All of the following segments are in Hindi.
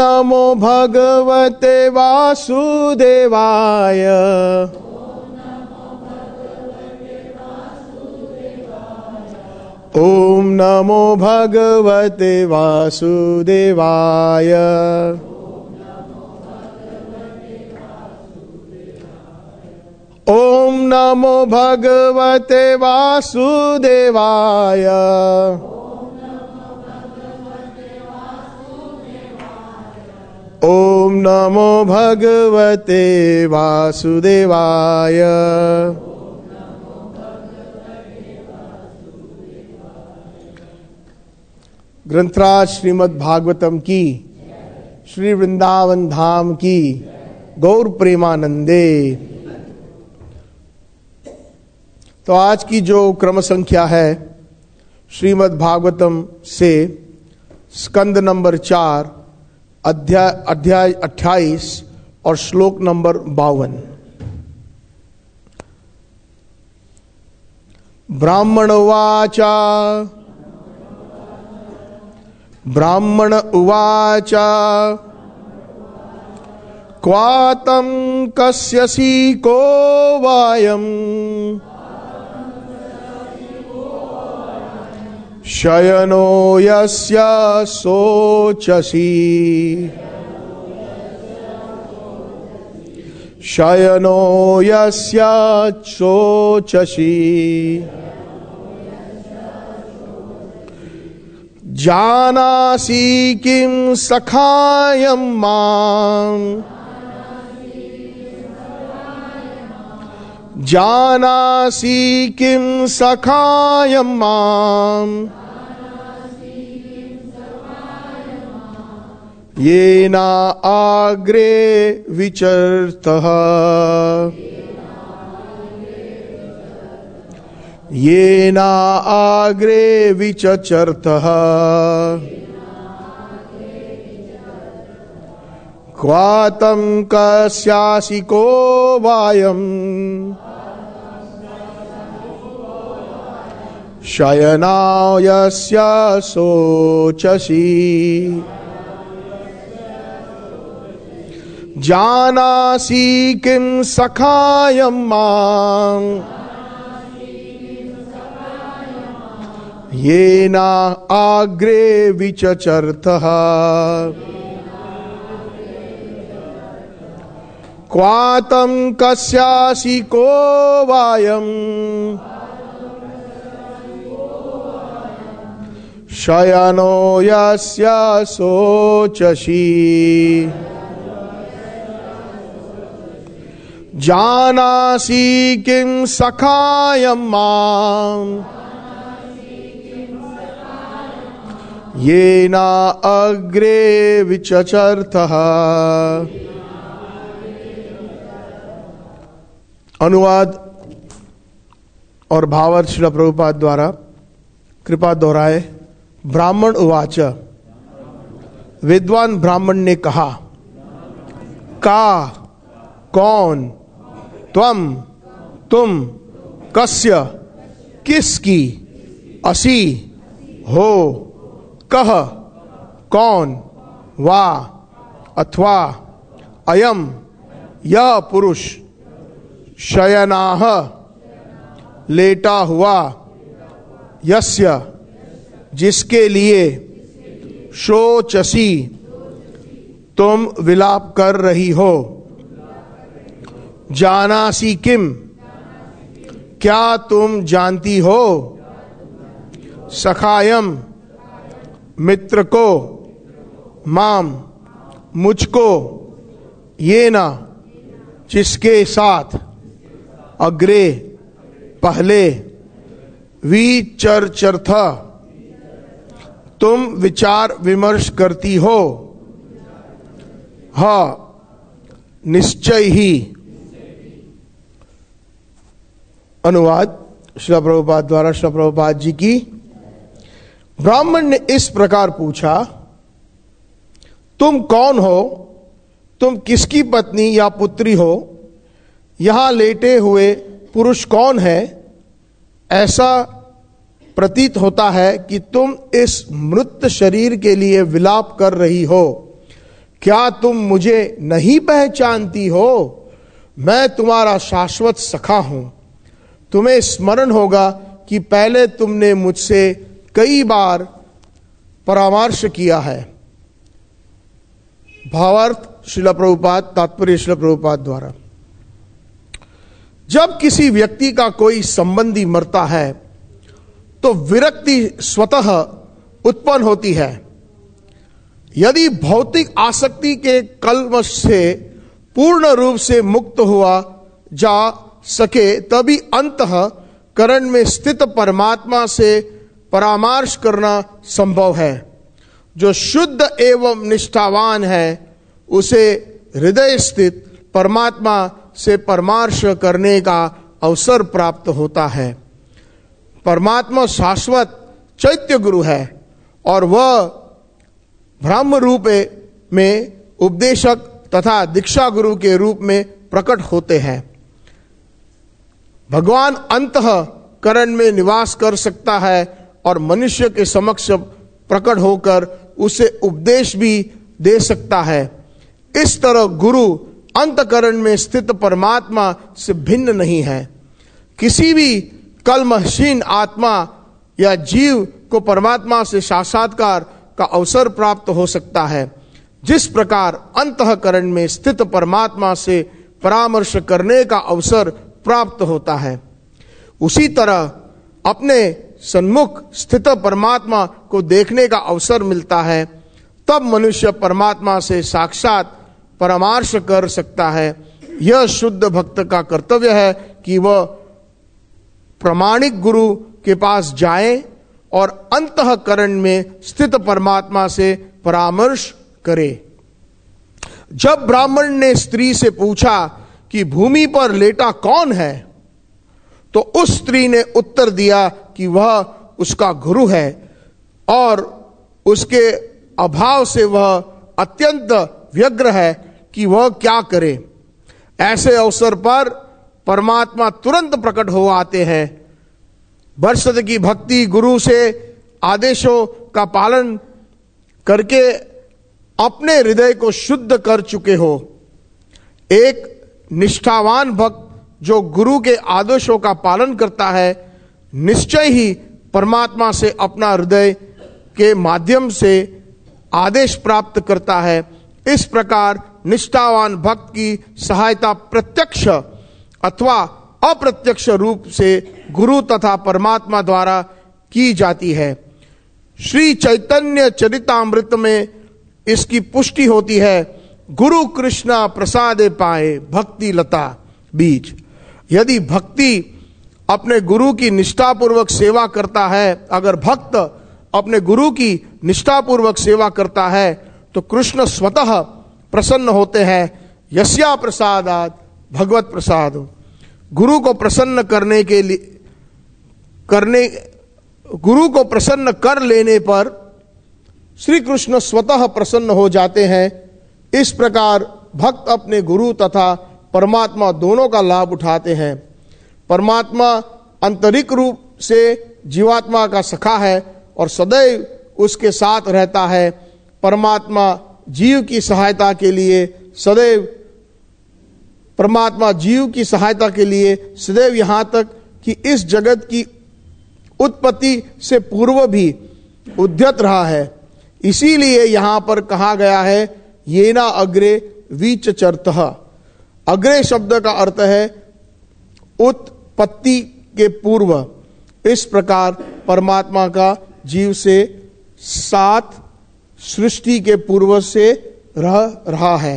नमो भगवते वासुदेवाय। ओम नमो भगवते वासुदेवाय। ओम नमो भगवते वासुदेवाय। ओम नमो भगवते वासुदेवाय। ग्रंथराज श्रीमद् भागवतम की, श्री वृंदावन धाम की, गौर प्रेमानंदे। तो आज की जो क्रम संख्या है श्रीमद् भागवतम से स्कंद नंबर 4 अध्याय 28 और श्लोक नंबर 52। ब्राह्मण उवाचा। ब्राह्मण उवाचा क्वातं कस्यसि को वायम् शयनो यस्य शोचसि। शयनो यस्य शोचसि। जानासि किं सखायं मां। जानासि किं सखायं मां। येन अग्रे विचरतः। येन अग्रे विचरतः। क्वातं कस्यासि को वायम् शयनो यस्य शोचसि। जानासि किं सखायं मां। येन अग्रे विचरतः। क्वातं कस्यासि को वायम् शयनो यस्य शोचसि। जानासि किं सखायं मां। येन अग्रे विचरतः। अनुवाद और भावार्थ श्रील प्रभुपाद द्वारा कृपा दोहराए। ब्राह्मण उवाच, विद्वान ब्राह्मण ने कहा, का कौन, त्वम तुम, कस्य किसकी, असि हो, कह कौन, वा अथवा, अयम यह पुरुष, शयनाह लेटा हुआ, यस्य जिसके लिए, शोचसी तुम विलाप कर रही हो, जानासी किम क्या तुम जानती हो, सखायम मित्र को, माम मुझको, ये न जिसके साथ, अग्रे पहले, विचर्चर्थ तुम विचार विमर्श करती हो, हा निश्चय ही। अनुवाद श्रील प्रभुपाद द्वारा श्रील प्रभुपाद जी की। ब्राह्मण ने इस प्रकार पूछा, तुम कौन हो, तुम किसकी पत्नी या पुत्री हो, यहां लेटे हुए पुरुष कौन है। ऐसा प्रतीत होता है कि तुम इस मृत शरीर के लिए विलाप कर रही हो, क्या तुम मुझे नहीं पहचानती हो? मैं तुम्हारा शाश्वत सखा हूं। तुम्हें स्मरण होगा कि पहले तुमने मुझसे कई बार परामर्श किया है। भावार्थ श्रील प्रभुपाद, तात्पर्य श्रील प्रभुपाद द्वारा। जब किसी व्यक्ति का कोई संबंधी मरता है तो विरक्ति स्वतः उत्पन्न होती है। यदि भौतिक आसक्ति के कलमश से पूर्ण रूप से मुक्त हुआ जा सके तभी अंतःकरण में स्थित परमात्मा से परामर्श करना संभव है। जो शुद्ध एवं निष्ठावान है उसे हृदय स्थित परमात्मा से परामर्श करने का अवसर प्राप्त होता है। परमात्मा शाश्वत चैत्य गुरु है और वह ब्रह्म रूप में उपदेशक तथा दीक्षा गुरु के रूप में प्रकट होते हैं। भगवान अंतःकरण में निवास कर सकता है और मनुष्य के समक्ष प्रकट होकर उसे उपदेश भी दे सकता है। इस तरह गुरु अंतःकरण में स्थित परमात्मा से भिन्न नहीं है। किसी भी कलमहीन आत्मा या जीव को परमात्मा से साक्षात्कार का अवसर प्राप्त हो सकता है। जिस प्रकार अंतःकरण में स्थित परमात्मा से परामर्श करने का अवसर प्राप्त होता है, उसी तरह अपने सन्मुख स्थित परमात्मा को देखने का अवसर मिलता है। तब मनुष्य परमात्मा से साक्षात परामर्श कर सकता है। यह शुद्ध भक्त का कर्तव्य है कि वह प्रामाणिक गुरु के पास जाए और अंतःकरण में स्थित परमात्मा से परामर्श करे। जब ब्राह्मण ने स्त्री से पूछा कि भूमि पर लेटा कौन है, तो उस स्त्री ने उत्तर दिया कि वह उसका गुरु है और उसके अभाव से वह अत्यंत व्यग्र है कि वह क्या करे। ऐसे अवसर पर परमात्मा तुरंत प्रकट हो आते हैं। वर्षद की भक्ति गुरु से आदेशों का पालन करके अपने हृदय को शुद्ध कर चुके हो। एक निष्ठावान भक्त जो गुरु के आदेशों का पालन करता है निश्चय ही परमात्मा से अपना हृदय के माध्यम से आदेश प्राप्त करता है। इस प्रकार निष्ठावान भक्त की सहायता प्रत्यक्ष अथवा अप्रत्यक्ष रूप से गुरु तथा परमात्मा द्वारा की जाती है। श्री चैतन्य चरितामृत में इसकी पुष्टि होती है। गुरु कृष्णा प्रसादे पाए भक्ति लता बीज। यदि भक्ति अपने गुरु की निष्ठापूर्वक सेवा करता है, अगर भक्त अपने गुरु की निष्ठापूर्वक सेवा करता है तो कृष्ण स्वतः प्रसन्न होते हैं। यस्या प्रसादात भगवत प्रसाद। गुरु को प्रसन्न गुरु को प्रसन्न कर लेने पर श्री कृष्ण स्वतः प्रसन्न हो जाते हैं। इस प्रकार भक्त अपने गुरु तथा परमात्मा दोनों का लाभ उठाते हैं। परमात्मा आंतरिक रूप से जीवात्मा का सखा है और सदैव उसके साथ रहता है। परमात्मा जीव की सहायता के लिए सदैव यहाँ तक कि इस जगत की उत्पत्ति से पूर्व भी उद्यत रहा है। इसीलिए यहाँ पर कहा गया है येना अग्रे विचचरतः। अग्रे शब्द का अर्थ है उत्पत्ति के पूर्व। इस प्रकार परमात्मा का जीव से साथ सृष्टि के पूर्व से रह रहा है।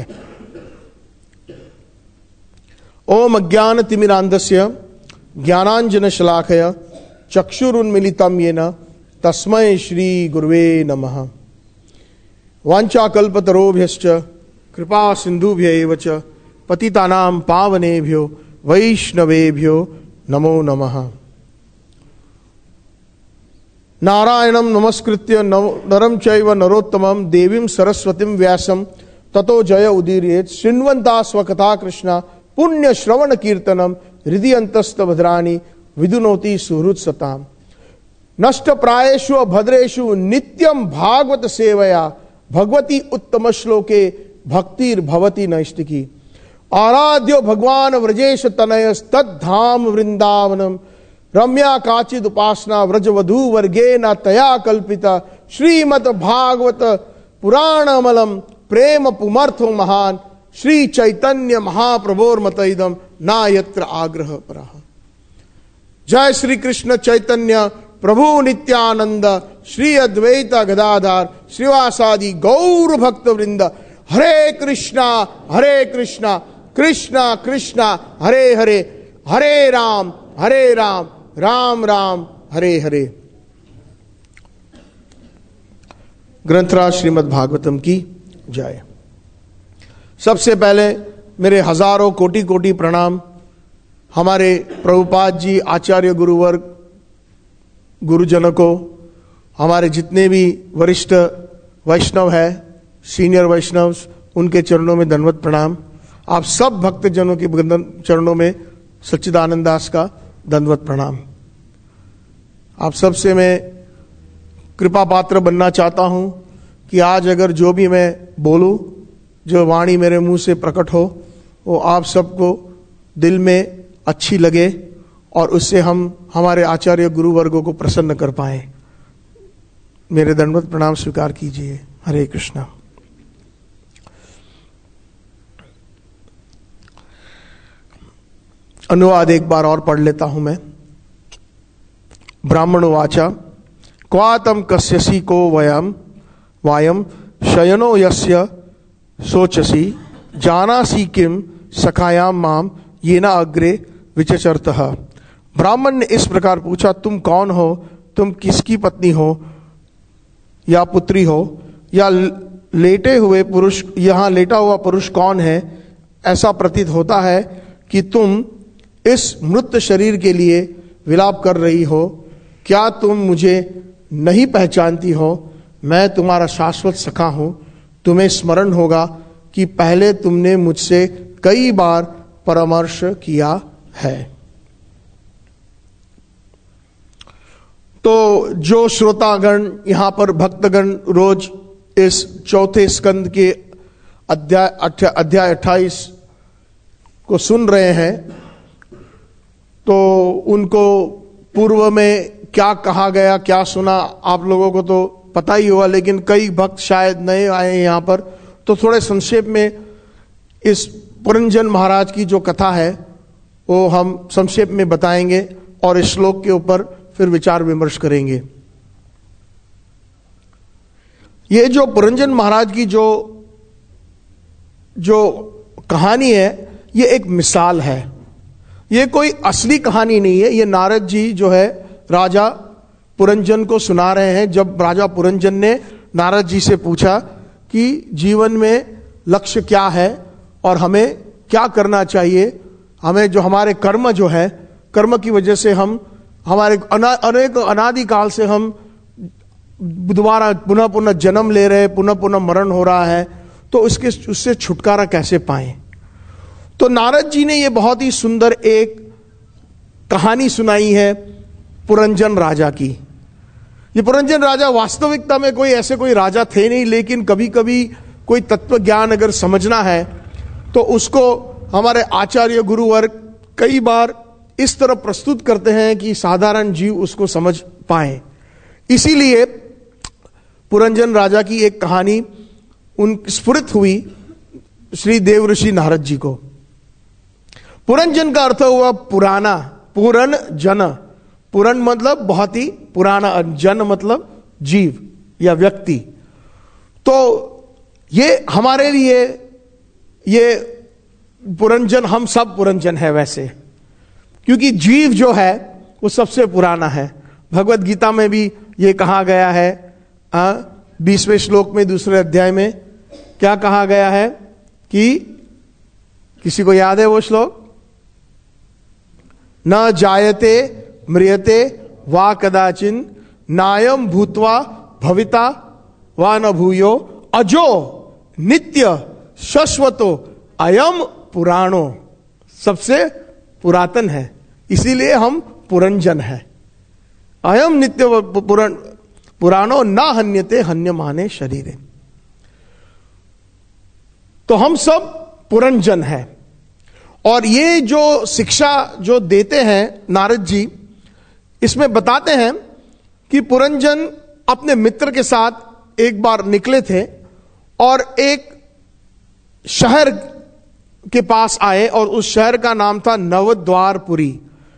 ओम अज्ञान तिमिरांधस्य ज्ञानांजन शलाकया चक्षुरुन्मिलितं येन तस्मै श्री गुरुवे नमः। वाञ्छाकल्पतरोभ्यश्च कृपा सिन्धुभ्य एव च पतितानां पावनेभ्यो वैष्णवेभ्यो नमो नमः। नारायणं नमस्कृत्य नरं चैव नरोत्तमं देवीं सरस्वतीं व्यासं ततो जय उदीरयेत्। शृण्वन्ता स्वकथा कृष्णा पुण्य श्रवण कीर्तनम हृदि अंतस्थ भद्राणि विदुनोति सुहृत् सताम। नष्ट प्रायेषु भद्रेषु नित्यं भागवत सेवया भगवती उत्तम श्लोके भक्तिर्भवति नैष्टिकी। आराध्यो भगवान व्रजेश तनयस्तद्धाम वृंदावनम रम्या काचिद उपासना व्रजवधू वर्गे न तया कल्पिता श्रीमद भागवत पुराणमलम प्रेम पुमर्थो महान श्री चैतन्य महाप्रभोर्मतइदम ना यत्र आग्रह परः। जय श्री कृष्ण चैतन्य प्रभु नित्यानंद श्री अद्वैत गदाधार श्रीवासादि गौर भक्त वृंद। हरे कृष्णा कृष्णा कृष्णा हरे हरे, हरे राम राम राम हरे हरे। ग्रंथराज श्रीमद् भागवतम की जय। सबसे पहले मेरे हजारों कोटि कोटि प्रणाम हमारे प्रभुपाद जी, आचार्य गुरुवर्ग, गुरुजनों को, हमारे जितने भी वरिष्ठ वैष्णव है, सीनियर वैष्णव, उनके चरणों में दंडवत प्रणाम। आप सब भक्तजनों के चरणों में सच्चिदानंद दास का दंडवत प्रणाम। आप सबसे मैं कृपा पात्र बनना चाहता हूं कि आज अगर जो भी मैं बोलूं, जो वाणी मेरे मुंह से प्रकट हो, वो आप सबको दिल में अच्छी लगे और उससे हम हमारे आचार्य गुरु वर्गों को प्रसन्न कर पाए। मेरे दंडवत प्रणाम स्वीकार कीजिए। हरे कृष्णा। अनुवाद एक बार और पढ़ लेता हूं मैं। ब्राह्मण वाचा क्वातम कस्यसी को वायम शयनो यस्य सोचसी जानासी किम सखायाम माम ये न अग्रे विचचरतः। ब्राह्मण ने इस प्रकार पूछा, तुम कौन हो? तुम किसकी पत्नी हो या पुत्री हो? या लेटे हुए पुरुष, यहां लेटा हुआ पुरुष कौन है? ऐसा प्रतीत होता है कि तुम इस मृत शरीर के लिए विलाप कर रही हो। क्या तुम मुझे नहीं पहचानती हो? मैं तुम्हारा शाश्वत सखा हूं। तुम्हें स्मरण होगा कि पहले तुमने मुझसे कई बार परामर्श किया है। तो जो श्रोतागण यहां पर भक्तगण रोज इस चौथे स्कंद के अध्याय 28 को सुन रहे हैं, तो उनको पूर्व में क्या कहा गया, क्या सुना, आप लोगों को तो पता ही होगा, लेकिन कई भक्त शायद नए आए यहां पर, तो थोड़े संक्षेप में इस पुरंजन महाराज की जो कथा है वो हम संक्षेप में बताएंगे और इस श्लोक के ऊपर फिर विचार विमर्श करेंगे। ये जो पुरंजन महाराज की जो कहानी है, ये एक मिसाल है। ये कोई असली कहानी नहीं है। ये नारद जी जो है राजा पुरंजन को सुना रहे हैं। जब राजा पुरंजन ने नारद जी से पूछा कि जीवन में लक्ष्य क्या है और हमें क्या करना चाहिए, हमें जो हमारे कर्म जो है, कर्म की वजह से हम हमारे अनेक अनादिकाल से हम दोबारा पुनः पुनः जन्म ले रहे, पुनः पुनः मरण हो रहा है, तो उससे छुटकारा कैसे पाएं। तो नारद जी ने ये बहुत ही सुंदर एक कहानी सुनाई है पुरंजन राजा की। ये पुरंजन राजा वास्तविकता में कोई राजा थे नहीं, लेकिन कभी कभी कोई तत्व ज्ञान अगर समझना है तो उसको हमारे आचार्य गुरुवर्ग कई बार इस तरह प्रस्तुत करते हैं कि साधारण जीव उसको समझ पाए। इसीलिए पुरंजन राजा की एक कहानी उन स्फुरित हुई श्री देव ऋषि नारद जी को। पुरंजन का अर्थ हुआ पुराना, पुरन जन। पुरन मतलब बहुत ही पुराना, जन मतलब जीव या व्यक्ति। तो ये हमारे लिए ये पुरंजन, हम सब पुरंजन है वैसे, क्योंकि जीव जो है वो सबसे पुराना है। भगवत गीता में भी ये कहा गया है 20वें श्लोक में, दूसरे अध्याय में क्या कहा गया है कि किसी को याद है वो श्लोक? न जायते म्रियते वा कदाचिन नायम भूत्वा भविता वा न भूयो अजो नित्य शाश्वतो अयम पुराणो। सबसे पुरातन है, इसीलिए हम पुरंजन है। अयम नित्य पुराणो न हन्यते हन्यमाने शरीरे। तो हम सब पुरंजन हैं। और ये जो शिक्षा जो देते हैं नारद जी, इसमें बताते हैं कि पुरंजन अपने मित्र के साथ एक बार निकले थे और एक शहर के पास आए और उस शहर का नाम था नवद्वारपुरी।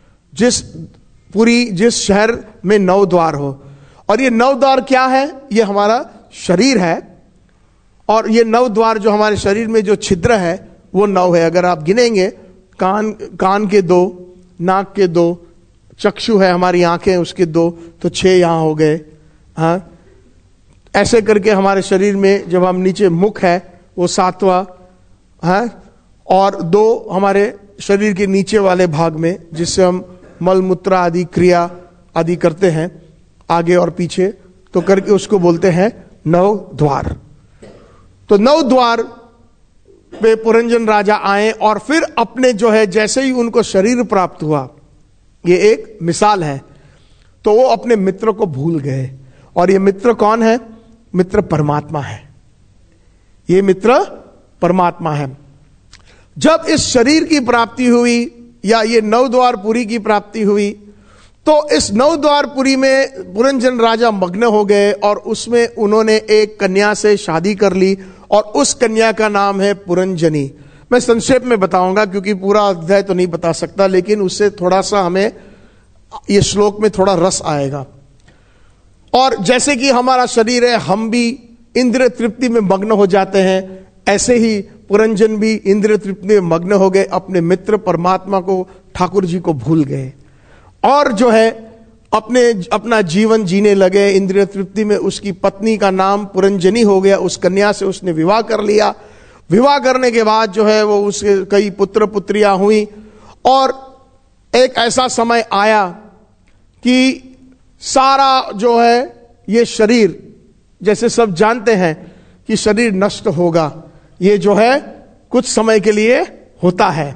जिस शहर में 9 द्वार हो। और ये 9 द्वार क्या है? ये हमारा शरीर है। और ये 9 द्वार जो हमारे शरीर में जो छिद्र है वो 9 है। अगर आप गिनेंगे, कान के 2, नाक के 2, चक्षु है हमारी आंखें उसके 2, तो 6 यहां हो गए। हाँ, ऐसे करके हमारे शरीर में जब हम नीचे मुख है वो 7वां है, और 2 हमारे शरीर के नीचे वाले भाग में जिससे हम मल मूत्र आदि क्रिया आदि करते हैं आगे और पीछे, तो करके उसको बोलते हैं 9 द्वार। तो 9 द्वार पे पुरंजन राजा आए और फिर अपने जो है जैसे ही उनको शरीर प्राप्त हुआ, ये एक मिसाल है, तो वो अपने मित्र को भूल गए। और ये मित्र कौन है? मित्र परमात्मा है। ये मित्र परमात्मा है। जब इस शरीर की प्राप्ति हुई या ये 9 द्वारपुरी की प्राप्ति हुई, तो इस 9 द्वारपुरी में पुरंजन राजा मग्न हो गए और उसमें उन्होंने एक कन्या से शादी कर ली और उस कन्या का नाम है पुरंजनी। मैं संक्षेप में बताऊंगा क्योंकि पूरा अध्याय तो नहीं बता सकता, लेकिन उससे थोड़ा सा हमें ये श्लोक में थोड़ा रस आएगा। और जैसे कि हमारा शरीर है, हम भी इंद्रिय तृप्ति में मग्न हो जाते हैं, ऐसे ही पुरंजन भी इंद्रिय तृप्ति में मग्न हो गए, अपने परमात्मा को, ठाकुर जी को भूल गए और जो है अपना जीवन जीने लगे इंद्रिय तृप्ति में। उसकी पत्नी का नाम पुरंजनी हो गया, उस कन्या से उसने विवाह कर लिया। विवाह करने के बाद जो है वो उसके कई पुत्र पुत्रियां हुई और एक ऐसा समय आया कि सारा जो है ये शरीर, जैसे सब जानते हैं कि शरीर नष्ट होगा, ये जो है कुछ समय के लिए होता है।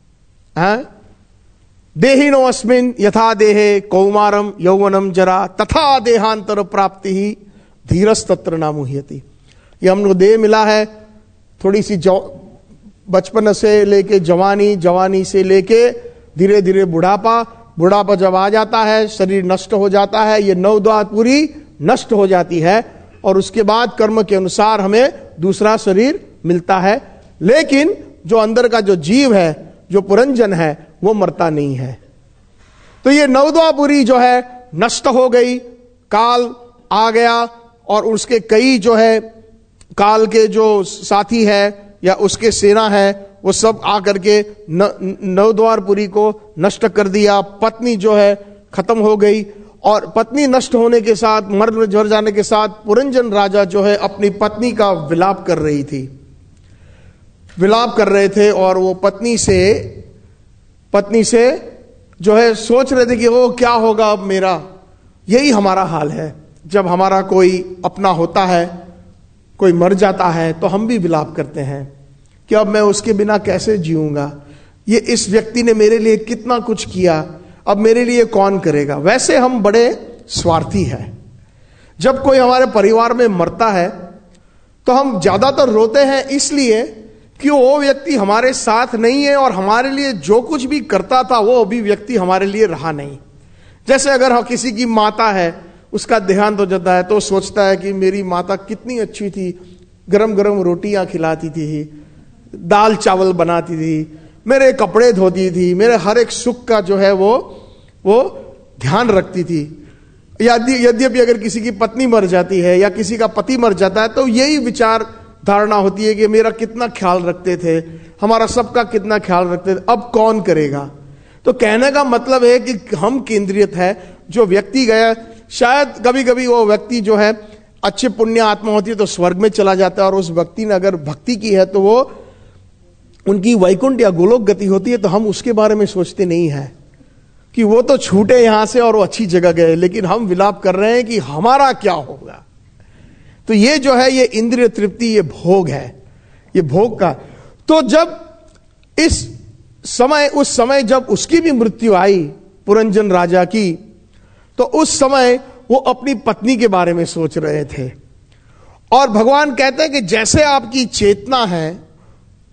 देहिनो अस्मिन यथा देहे कौमारम यौवनम जरा तथा देहांतर प्राप्ति ही धीरस तत्र न मुह्यति। ये हमको देह मिला है, थोड़ी सी बचपन से लेके जवानी, जवानी से लेके धीरे धीरे बुढ़ापा जब आ जाता है शरीर नष्ट हो जाता है, ये 9 द्वार पूरी नष्ट हो जाती है और उसके बाद कर्म के अनुसार हमें दूसरा शरीर मिलता है। लेकिन जो अंदर का जो जीव है, जो पुरंजन है, वो मरता नहीं है। तो ये 9 द्वारपुरी जो है नष्ट हो गई, काल आ गया और उसके कई जो है काल के जो साथी है या उसके सेना है वो सब आकर के 9 द्वारपुरी को नष्ट कर दिया। पत्नी जो है खत्म हो गई और पत्नी नष्ट होने के साथ, मर झर जाने के साथ पुरंजन राजा जो है अपनी पत्नी का विलाप कर रहे थे और वो पत्नी से जो है सोच रहे थे कि वो क्या होगा अब मेरा। यही हमारा हाल है, जब हमारा कोई अपना होता है, कोई मर जाता है तो हम भी विलाप करते हैं कि अब मैं उसके बिना कैसे जीऊंगा, ये इस व्यक्ति ने मेरे लिए कितना कुछ किया, अब मेरे लिए कौन करेगा। वैसे हम बड़े स्वार्थी हैं। जब कोई हमारे परिवार में मरता है तो हम ज्यादातर रोते हैं इसलिए कि वो व्यक्ति हमारे साथ नहीं है और हमारे लिए जो कुछ भी करता था वो अभी व्यक्ति हमारे लिए रहा नहीं। जैसे अगर किसी की माता है, उसका देहांत हो जाता है तो सोचता है कि मेरी माता कितनी अच्छी थी, गरम गरम रोटियां खिलाती थी, दाल चावल बनाती थी, मेरे कपड़े धोती थी, मेरे हर एक सुख का जो है वो ध्यान रखती थी। यद्यपि अगर किसी की पत्नी मर जाती है या किसी का पति मर जाता है तो यही विचार धारणा होती है कि मेरा कितना ख्याल रखते थे, हमारा सबका कितना ख्याल रखते थे, अब कौन करेगा। तो कहने का मतलब है कि हम केंद्रित है। जो व्यक्ति गया, शायद कभी कभी वो व्यक्ति जो है अच्छे पुण्य आत्मा होती है तो स्वर्ग में चला जाता है और उस व्यक्ति ने अगर भक्ति की है तो वो उनकी वैकुंठ या गोलोक गति होती है, तो हम उसके बारे में सोचते नहीं है कि वो तो छूटे यहां से और वो अच्छी जगह गए, लेकिन हम विलाप कर रहे हैं कि हमारा क्या होगा। तो ये जो है ये इंद्रिय तृप्ति, ये भोग है, ये भोग का। तो जब उस समय जब उसकी भी मृत्यु आई पुरंजन राजा की, तो उस समय वो अपनी पत्नी के बारे में सोच रहे थे। और भगवान कहते हैं कि जैसे आपकी चेतना है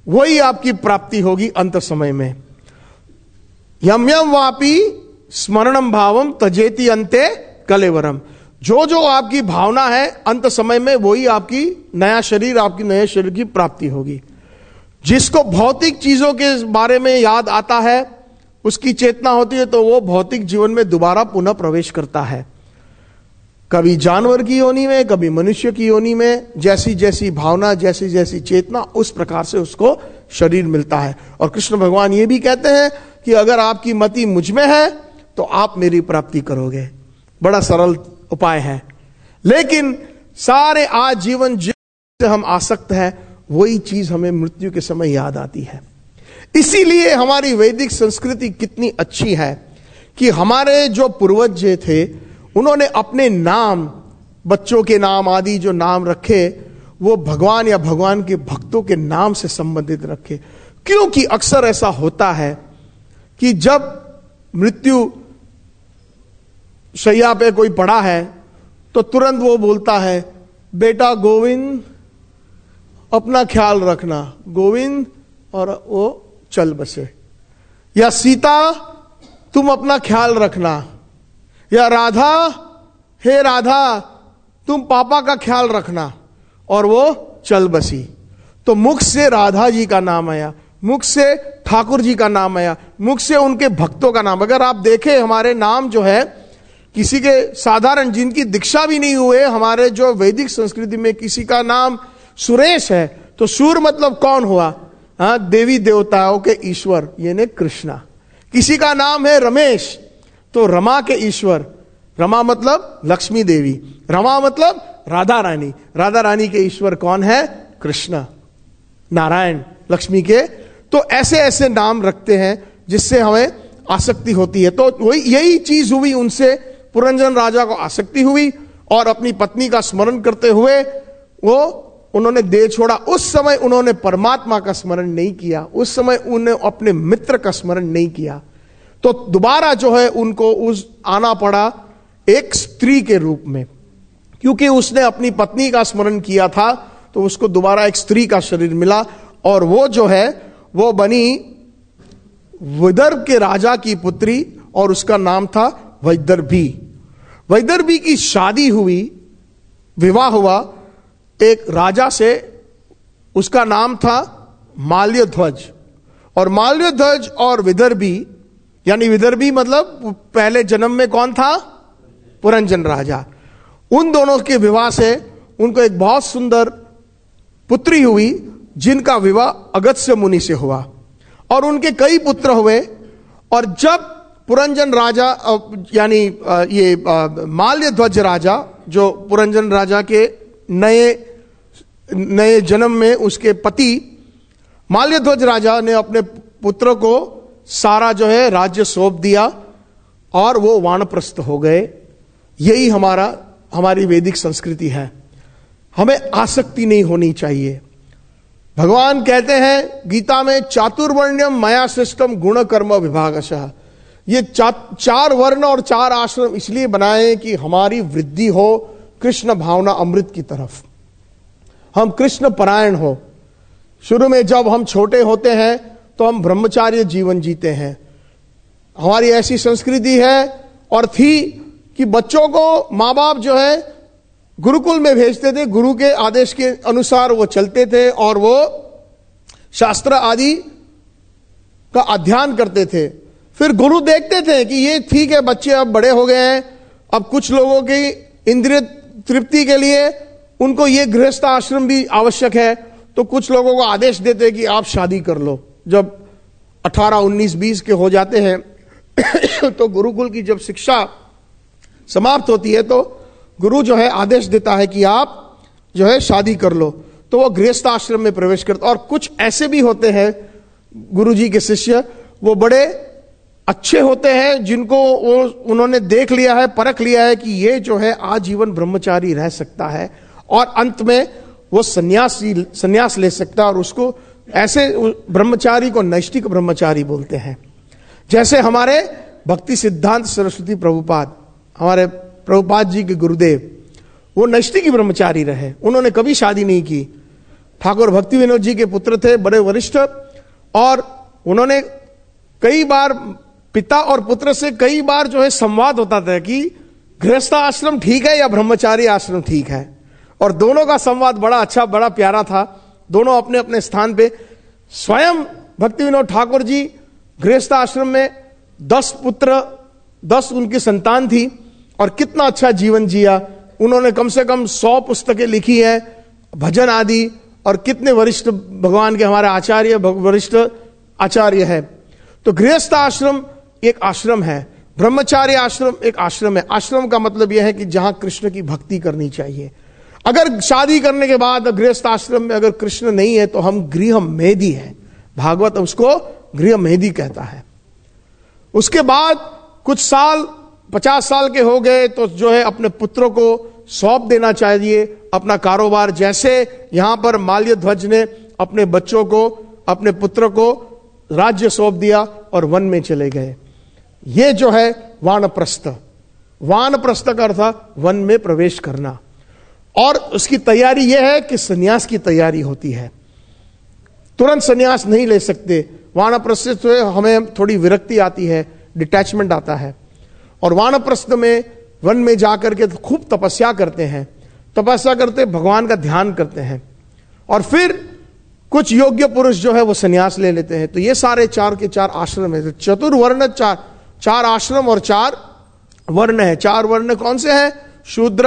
वही आपकी प्राप्ति होगी अंत समय में। यम यम वापी स्मरणम भावम तजेति अंते कलेवरम। जो जो आपकी भावना है अंत समय में वही आपकी नया शरीर, आपकी नए शरीर की प्राप्ति होगी। जिसको भौतिक चीजों के बारे में याद आता है, उसकी चेतना होती है, तो वो भौतिक जीवन में दोबारा पुनः प्रवेश करता है, कभी जानवर की योनि में, कभी मनुष्य की योनि में। जैसी जैसी भावना, जैसी जैसी चेतना, उस प्रकार से उसको शरीर मिलता है। और कृष्ण भगवान ये भी कहते हैं कि अगर आपकी मति मुझ में है तो आप मेरी प्राप्ति करोगे। बड़ा सरल उपाय है, लेकिन सारे आज जीवन से हम आसक्त हैं, वही चीज हमें मृत्यु के समय याद आती है। इसीलिए हमारी वैदिक संस्कृति कितनी अच्छी है कि हमारे जो पूर्वज थे, उन्होंने अपने नाम, बच्चों के नाम आदि जो नाम रखे, वो भगवान या भगवान के भक्तों के नाम से संबंधित रखे। क्योंकि अक्सर ऐसा होता है कि जब मृत्यु शैया पे कोई पड़ा है तो तुरंत वो बोलता है, बेटा गोविंद अपना ख्याल रखना, गोविंद, और वो चल बसे। या सीता तुम अपना ख्याल रखना, या राधा, हे राधा तुम पापा का ख्याल रखना, और वो चल बसी। तो मुख से राधा जी का नाम आया, मुख से ठाकुर जी का नाम आया, मुख से उनके भक्तों का नाम। अगर आप देखें हमारे नाम जो है, किसी के साधारण जिनकी दीक्षा भी नहीं हुए, हमारे जो वैदिक संस्कृति में किसी का नाम सुरेश है, तो सूर मतलब कौन हुआ? हाँ, देवी देवताओं के ईश्वर, यानी कृष्णा। किसी का नाम है रमेश, तो रमा के ईश्वर, रमा मतलब लक्ष्मी देवी, रमा मतलब राधा रानी, राधा रानी के ईश्वर कौन है? कृष्ण, नारायण, लक्ष्मी के। तो ऐसे ऐसे नाम रखते हैं जिससे हमें आसक्ति होती है। तो वही यही चीज हुई उनसे, पुरंजन राजा को आसक्ति हुई और अपनी पत्नी का स्मरण करते हुए वो उन्होंने देह छोड़ा। उस समय उन्होंने परमात्मा का स्मरण नहीं किया, उस समय उन्हें अपने मित्र का स्मरण नहीं किया। तो दोबारा जो है उनको उस आना पड़ा एक स्त्री के रूप में, क्योंकि उसने अपनी पत्नी का स्मरण किया था, तो उसको दोबारा एक स्त्री का शरीर मिला। और वो जो है वो बनी विदर्भ के राजा की पुत्री, और उसका नाम था वैदर्भी। वैदर्भी की शादी हुई, विवाह हुआ एक राजा से, उसका नाम था माल्यध्वज। और माल्यध्वज और विदर्भी, यानी विदर्भी मतलब पहले जन्म में कौन था? पुरंजन राजा। उन दोनों के विवाह से उनको एक बहुत सुंदर पुत्री हुई, जिनका विवाह अगस्त्य मुनि से हुआ, और उनके कई पुत्र हुए। और जब पुरंजन राजा यानी ये माल्यध्वज राजा, जो पुरंजन राजा के नए जन्म में उसके पति माल्यध्वज राजा ने अपने पुत्र को सारा जो है राज्य सौंप दिया, और वो वानप्रस्थ हो गए। यही हमारी वैदिक संस्कृति है। हमें आसक्ति नहीं होनी चाहिए। भगवान कहते हैं गीता में, चातुर्वर्ण्यम मया सृष्टम गुण कर्म विभागशः। ये चार वर्ण और चार आश्रम इसलिए बनाए कि हमारी वृद्धि हो कृष्ण भावना अमृत की तरफ, हम कृष्ण परायण हो। शुरू में जब हम छोटे होते हैं तो हम ब्रह्मचार्य जीवन जीते हैं। हमारी ऐसी संस्कृति है और थी कि बच्चों को माँ बाप जो है गुरुकुल में भेजते थे, गुरु के आदेश के अनुसार वो चलते थे और वो शास्त्र आदि का अध्ययन करते थे। फिर गुरु देखते थे कि ये ठीक है, बच्चे अब बड़े हो गए हैं, अब कुछ लोगों की इंद्रिय तृप्ति के लिए उनको ये गृहस्थ आश्रम भी आवश्यक है, तो कुछ लोगों को आदेश देते कि आप शादी कर लो। जब 18, 19, 20 के हो जाते हैं तो गुरुकुल की जब शिक्षा समाप्त होती है तो गुरु जो है आदेश देता है कि आप जो है शादी कर लो, तो वो गृहस्थ आश्रम में प्रवेश करता। और कुछ ऐसे भी होते हैं गुरु जी के शिष्य, वो बड़े अच्छे होते हैं, जिनको उन्होंने देख लिया है, परख लिया है कि ये जो है आजीवन ब्रह्मचारी रह सकता है, और अंत में वो संन्यास ले सकता है। और उसको ऐसे ब्रह्मचारी को नैष्ठिक ब्रह्मचारी बोलते हैं। जैसे हमारे भक्ति सिद्धांत सरस्वती प्रभुपाद, हमारे प्रभुपाद जी के गुरुदेव, वो नैष्ठिक ब्रह्मचारी रहे, उन्होंने कभी शादी नहीं की। ठाकुर भक्ति विनोद जी के पुत्र थे, बड़े वरिष्ठ, और उन्होंने कई बार पिता और पुत्र से कई बार जो है संवाद होता था कि गृहस्थ आश्रम ठीक है या ब्रह्मचारी आश्रम ठीक है, और दोनों का संवाद बड़ा अच्छा, बड़ा प्यारा था। दोनों अपने अपने स्थान पे। स्वयं भक्ति विनोद ठाकुर जी गृहस्थ आश्रम में 10 पुत्र, 10 उनकी संतान थी, और कितना अच्छा जीवन जिया। उन्होंने कम से कम 100 पुस्तकें लिखी हैं, भजन आदि, और कितने वरिष्ठ भगवान के हमारे आचार्य, वरिष्ठ आचार्य है। तो गृहस्थ आश्रम एक आश्रम है, ब्रह्मचार्य आश्रम एक आश्रम है। आश्रम का मतलब यह है कि जहां कृष्ण की भक्ति करनी चाहिए। अगर शादी करने के बाद गृहस्थ आश्रम में अगर कृष्ण नहीं है तो हम गृह मेदी है, भागवत उसको गृह मेदी कहता है। उसके बाद कुछ साल, 50 साल के हो गए तो जो है अपने पुत्रों को सौंप देना चाहिए अपना कारोबार। जैसे यहां पर माल्य ध्वज ने अपने बच्चों को, अपने पुत्र को राज्य सौंप दिया और वन में चले गए। ये जो है वानप्रस्थ, वानप्रस्थ का अर्थ वन में प्रवेश करना। और उसकी तैयारी यह है कि सन्यास की तैयारी होती है, तुरंत सन्यास नहीं ले सकते। वानप्रस्थ से हमें थोड़ी विरक्ति आती है, डिटैचमेंट आता है। और वानप्रस्थ में वन में जाकर के खूब तपस्या करते हैं, तपस्या करते भगवान का ध्यान करते हैं, और फिर कुछ योग्य पुरुष जो है वो सन्यास ले लेते हैं। तो ये सारे 4 के 4 आश्रम है। चतुर्वर्ण 4 आश्रम और 4 वर्ण है। 4 वर्ण कौन से हैं? शूद्र,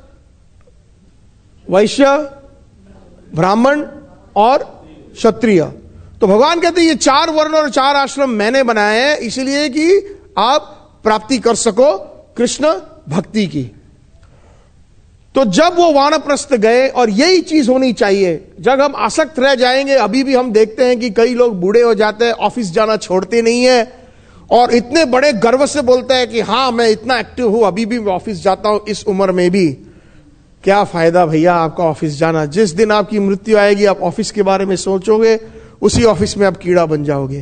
वैश्य, ब्राह्मण और क्षत्रिय। तो भगवान कहते हैं ये 4 वर्ण और 4 आश्रम मैंने बनाए हैं इसलिए कि आप प्राप्ति कर सको कृष्ण भक्ति की। तो जब वो वानप्रस्थ गए, और यही चीज होनी चाहिए, जब हम आसक्त रह जाएंगे। अभी भी हम देखते हैं कि कई लोग बूढ़े हो जाते हैं, ऑफिस जाना छोड़ते नहीं है, और इतने बड़े गर्व से बोलते हैं कि हाँ मैं इतना एक्टिव हूं, अभी भी ऑफिस जाता हूं इस उम्र में भी। क्या फायदा भैया आपका ऑफिस जाना? जिस दिन आपकी मृत्यु आएगी आप ऑफिस के बारे में सोचोगे, उसी ऑफिस में आप कीड़ा बन जाओगे।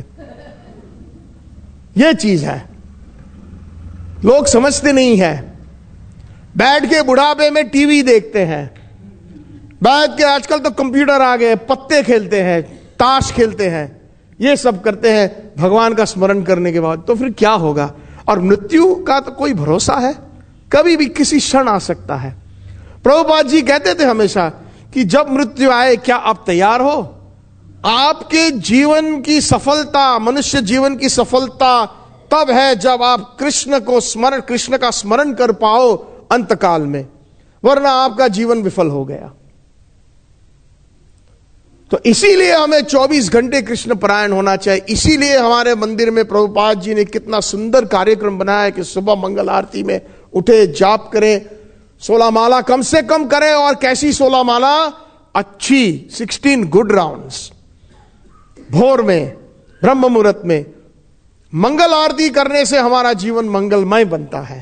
यह चीज है, लोग समझते नहीं है। बैठ के बुढ़ापे में टीवी देखते हैं, बैठ के, आजकल तो कंप्यूटर आ गए, पत्ते खेलते हैं, ताश खेलते हैं, ये सब करते हैं भगवान का स्मरण करने के बाद। तो फिर क्या होगा? और मृत्यु का तो कोई भरोसा है, कभी भी किसी क्षण आ सकता है। प्रभुपाद जी कहते थे हमेशा कि जब मृत्यु आए क्या आप तैयार हो? आपके जीवन की सफलता, मनुष्य जीवन की सफलता तब है जब आप कृष्ण का स्मरण कर पाओ अंतकाल में, वरना आपका जीवन विफल हो गया। तो इसीलिए हमें 24 घंटे कृष्ण परायण होना चाहिए। इसीलिए हमारे मंदिर में प्रभुपाद जी ने कितना सुंदर कार्यक्रम बनाया कि सुबह मंगल आरती में उठे, जाप करें, 16 माला कम से कम करें। और कैसी 16 माला? अच्छी 16 गुड राउंड्स, भोर में, ब्रह्म मुहूर्त में। मंगल आरती करने से हमारा जीवन मंगलमय बनता है,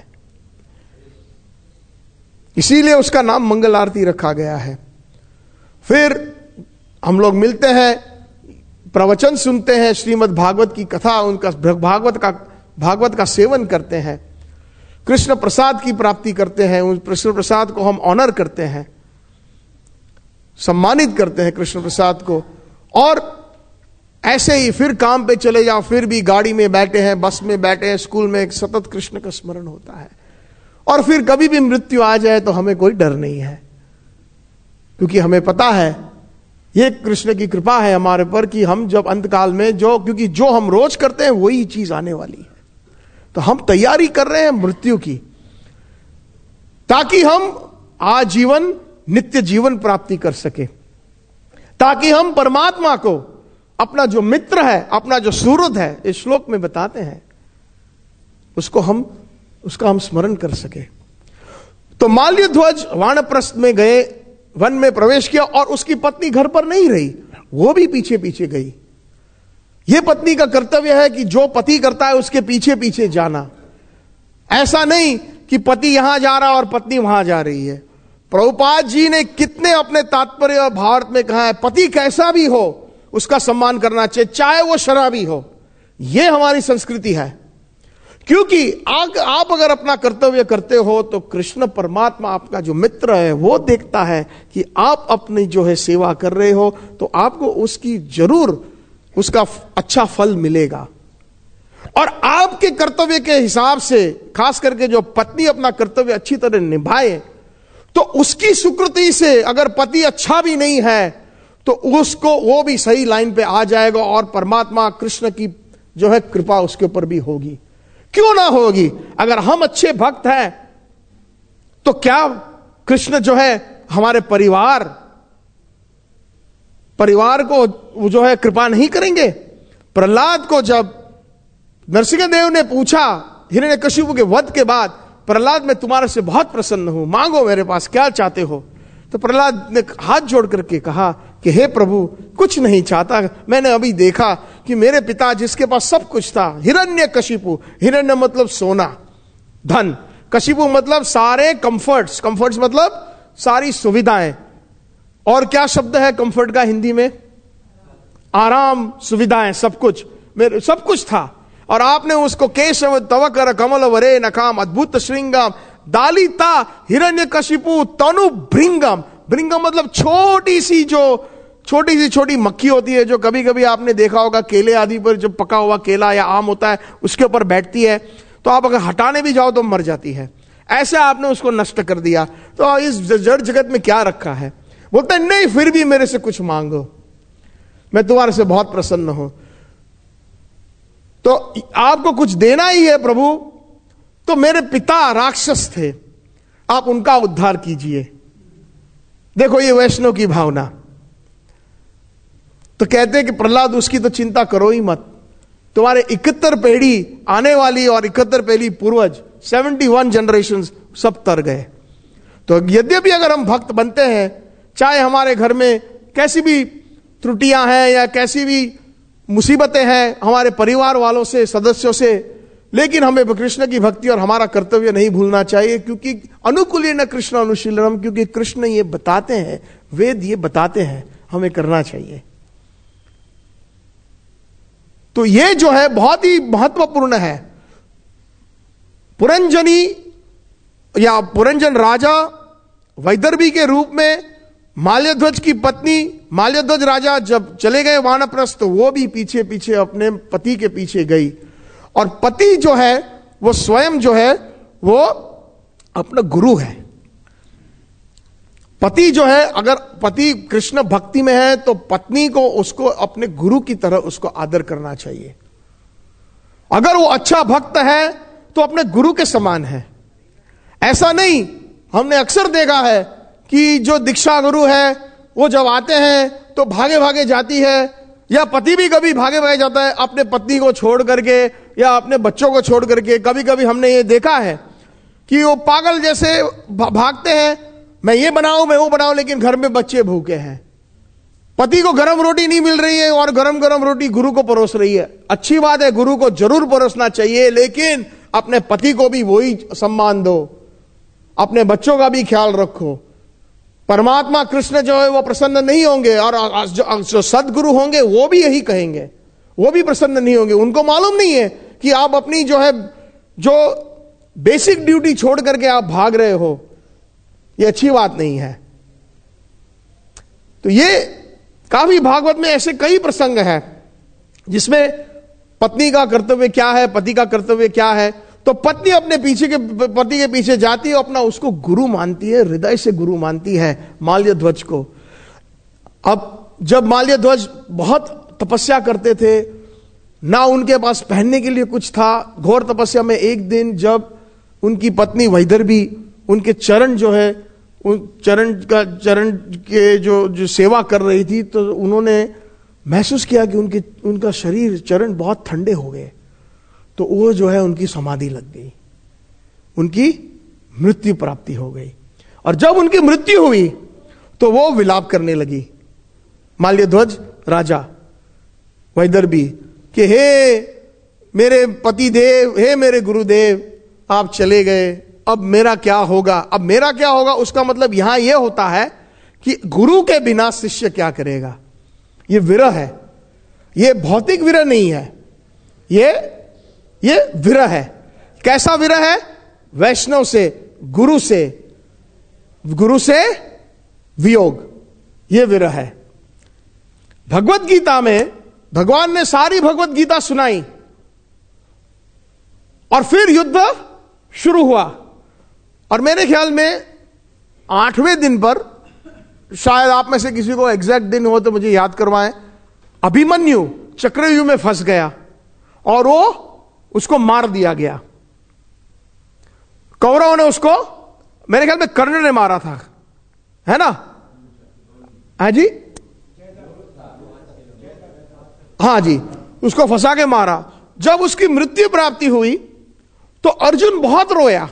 इसीलिए उसका नाम मंगल आरती रखा गया है। फिर हम लोग मिलते हैं, प्रवचन सुनते हैं, श्रीमद् भागवत की कथा, उनका भागवत का सेवन करते हैं, कृष्ण प्रसाद की प्राप्ति करते हैं। उस कृष्ण प्रसाद को हम ऑनर करते हैं, सम्मानित करते हैं कृष्ण प्रसाद को। और ऐसे ही फिर काम पे चले जाओ, फिर भी गाड़ी में बैठे हैं, बस में बैठे हैं, स्कूल में, एक सतत कृष्ण का स्मरण होता है। और फिर कभी भी मृत्यु आ जाए तो हमें कोई डर नहीं है, क्योंकि हमें पता है ये कृष्ण की कृपा है हमारे पर कि हम जब अंतकाल में क्योंकि जो हम रोज करते हैं वही चीज आने वाली है। तो हम तैयारी कर रहे हैं मृत्यु की, ताकि हम आजीवन नित्य जीवन प्राप्ति कर सके, ताकि हम परमात्मा को, अपना जो मित्र है, अपना जो सुहृद है, इस श्लोक में बताते हैं, उसका हम स्मरण कर सके। तो माल्य ध्वज वानप्रस्थ में गए, वन में प्रवेश किया, और उसकी पत्नी घर पर नहीं रही, वो भी पीछे पीछे गई। यह पत्नी का कर्तव्य है कि जो पति करता है उसके पीछे पीछे जाना। ऐसा नहीं कि पति यहां जा रहा और पत्नी वहां जा रही है। प्रभुपाद जी ने कितने अपने तात्पर्य और भावार्थ में कहा है, पति कैसा भी हो उसका सम्मान करना चाहिए, चाहे वो शराबी हो। यह हमारी संस्कृति है। क्योंकि आप अगर अपना कर्तव्य करते हो तो कृष्ण परमात्मा, आपका जो मित्र है, वो देखता है कि आप अपनी जो है सेवा कर रहे हो, तो आपको उसकी जरूर उसका अच्छा फल मिलेगा। और आपके कर्तव्य के हिसाब से, खास करके जो पत्नी अपना कर्तव्य अच्छी तरह निभाए, तो उसकी सुकृति से अगर पति अच्छा भी नहीं है तो उसको वो भी सही लाइन पे आ जाएगा और परमात्मा कृष्ण की जो है कृपा उसके ऊपर भी होगी। क्यों ना होगी? अगर हम अच्छे भक्त हैं तो क्या कृष्ण जो है हमारे परिवार को जो है कृपा नहीं करेंगे? प्रहलाद को जब नरसिंहदेव ने पूछा हिरण्यकशिपु के वध के बाद, प्रहलाद मैं तुम्हारे से बहुत प्रसन्न हूं, मांगो मेरे पास क्या चाहते हो? तो प्रहलाद ने हाथ जोड़ करके कहा कि हे प्रभु, कुछ नहीं चाहता। मैंने अभी देखा कि मेरे पिता जिसके पास सब कुछ था, हिरण्यकशिपु, हिरण्य मतलब सोना, धन, कशिपु मतलब सारे कंफर्ट्स, कंफर्ट्स मतलब सारी सुविधाएं। और क्या शब्द है कंफर्ट का हिंदी में? आराम, सुविधाएं, सब कुछ, मेरे सब कुछ था। और आपने उसको केशव तव कर कमल वरे नकाम अद्भुत श्रृंगम दालिता हिरण्यकशिपु तनु भृंगम। भृंगम मतलब छोटी मक्खी होती है जो कभी कभी आपने देखा होगा केले आदि पर, जब पका हुआ केला या आम होता है उसके ऊपर बैठती है, तो आप अगर हटाने भी जाओ तो मर जाती है। ऐसे आपने उसको नष्ट कर दिया। तो इस जड़ जगत में क्या रखा है? बोलता है नहीं, फिर भी मेरे से कुछ मांगो, मैं तुम्हारे से बहुत प्रसन्न हूं। तो आपको कुछ देना ही है प्रभु, तो मेरे पिता राक्षस थे, आप उनका उद्धार कीजिए। देखो ये वैष्णव की भावना। तो कहते हैं कि प्रहलाद उसकी तो चिंता करो ही मत, तुम्हारे 71 पीढ़ी आने वाली और 71 पीढ़ी पूर्वज, 71 जनरेशन सब तर गए। तो यद्यपि अगर हम भक्त बनते हैं, चाहे हमारे घर में कैसी भी त्रुटियां हैं या कैसी भी मुसीबतें हैं हमारे परिवार वालों से, सदस्यों से, लेकिन हमें कृष्ण की भक्ति और हमारा कर्तव्य नहीं भूलना चाहिए। क्योंकि अनुकूलेन कृष्ण अनुशीलनम, क्योंकि कृष्ण ये बताते हैं, वेद ये बताते हैं, हमें करना चाहिए। तो ये जो है बहुत ही महत्वपूर्ण है। पुरंजनी या पुरंजन राजा वैदर्भी के रूप में माल्यध्वज की पत्नी, माल्यध्वज राजा जब चले गए वानप्रस्थ, तो वो भी पीछे पीछे अपने पति के पीछे गई। और पति जो है वो स्वयं जो है वो अपना गुरु है। पति जो है, अगर पति कृष्ण भक्ति में है तो पत्नी को उसको अपने गुरु की तरह उसको आदर करना चाहिए। अगर वो अच्छा भक्त है तो अपने गुरु के समान है। ऐसा नहीं, हमने अक्सर देखा है कि जो दीक्षा गुरु है वो जब आते हैं तो भागे भागे जाती है, या पति भी कभी भागे भागे जाता है अपने पत्नी को छोड़ करके या अपने बच्चों को छोड़ करके। कभी कभी हमने ये देखा है कि वो पागल जैसे भागते हैं, मैं ये बनाऊं मैं वो बनाऊं, लेकिन घर में बच्चे भूखे हैं, पति को गरम रोटी नहीं मिल रही है और गरम गरम रोटी गुरु को परोस रही है। अच्छी बात है, गुरु को जरूर परोसना चाहिए, लेकिन अपने पति को भी वही सम्मान दो, अपने बच्चों का भी ख्याल रखो। परमात्मा कृष्ण जो है वो प्रसन्न नहीं होंगे, और जो सदगुरु होंगे वो भी यही कहेंगे, वो भी प्रसन्न नहीं होंगे। उनको मालूम नहीं है कि आप अपनी जो है जो बेसिक ड्यूटी छोड़ करके आप भाग रहे हो, ये अच्छी बात नहीं है। तो ये काफी भागवत में ऐसे कई प्रसंग हैं जिसमें पत्नी का कर्तव्य क्या है, पति का कर्तव्य क्या है। तो पत्नी अपने पति के पीछे जाती है, अपना उसको गुरु मानती है, हृदय से गुरु मानती है माल्यध्वज को। अब जब माल्यध्वज बहुत तपस्या करते थे, ना उनके पास पहनने के लिए कुछ था, घोर तपस्या में एक दिन जब उनकी पत्नी वैदर्भी उनके चरण जो है उन चरण के जो सेवा कर रही थी, तो उन्होंने महसूस किया कि उनका शरीर, चरण बहुत ठंडे हो गए। तो वो जो है उनकी समाधि लग गई, उनकी मृत्यु प्राप्ति हो गई। और जब उनकी मृत्यु हुई तो वो विलाप करने लगी, माल्यध्वज राजा वैदर्भी, कि हे मेरे पति देव, हे मेरे गुरुदेव, आप चले गए, अब मेरा क्या होगा? अब मेरा क्या होगा उसका मतलब यहां यह होता है कि गुरु के बिना शिष्य क्या करेगा। ये विरह है, ये भौतिक विरह नहीं है, ये विरह है। कैसा विरह है? वैष्णव से, गुरु से वियोग, यह विरह है। भगवत गीता में भगवान ने सारी भगवत गीता सुनाई और फिर युद्ध शुरू हुआ। और मेरे ख्याल में 8वें दिन पर, शायद आप में से किसी को एग्जैक्ट दिन हो तो मुझे याद करवाएं, अभिमन्यु चक्रव्यूह में फंस गया और वो उसको मार दिया गया। कौरवों ने उसको, मेरे ख्याल में कर्ण ने मारा था, है ना? हाँ जी, हाँ जी, उसको फंसा के मारा। जब उसकी मृत्यु प्राप्ति हुई तो अर्जुन बहुत रोया,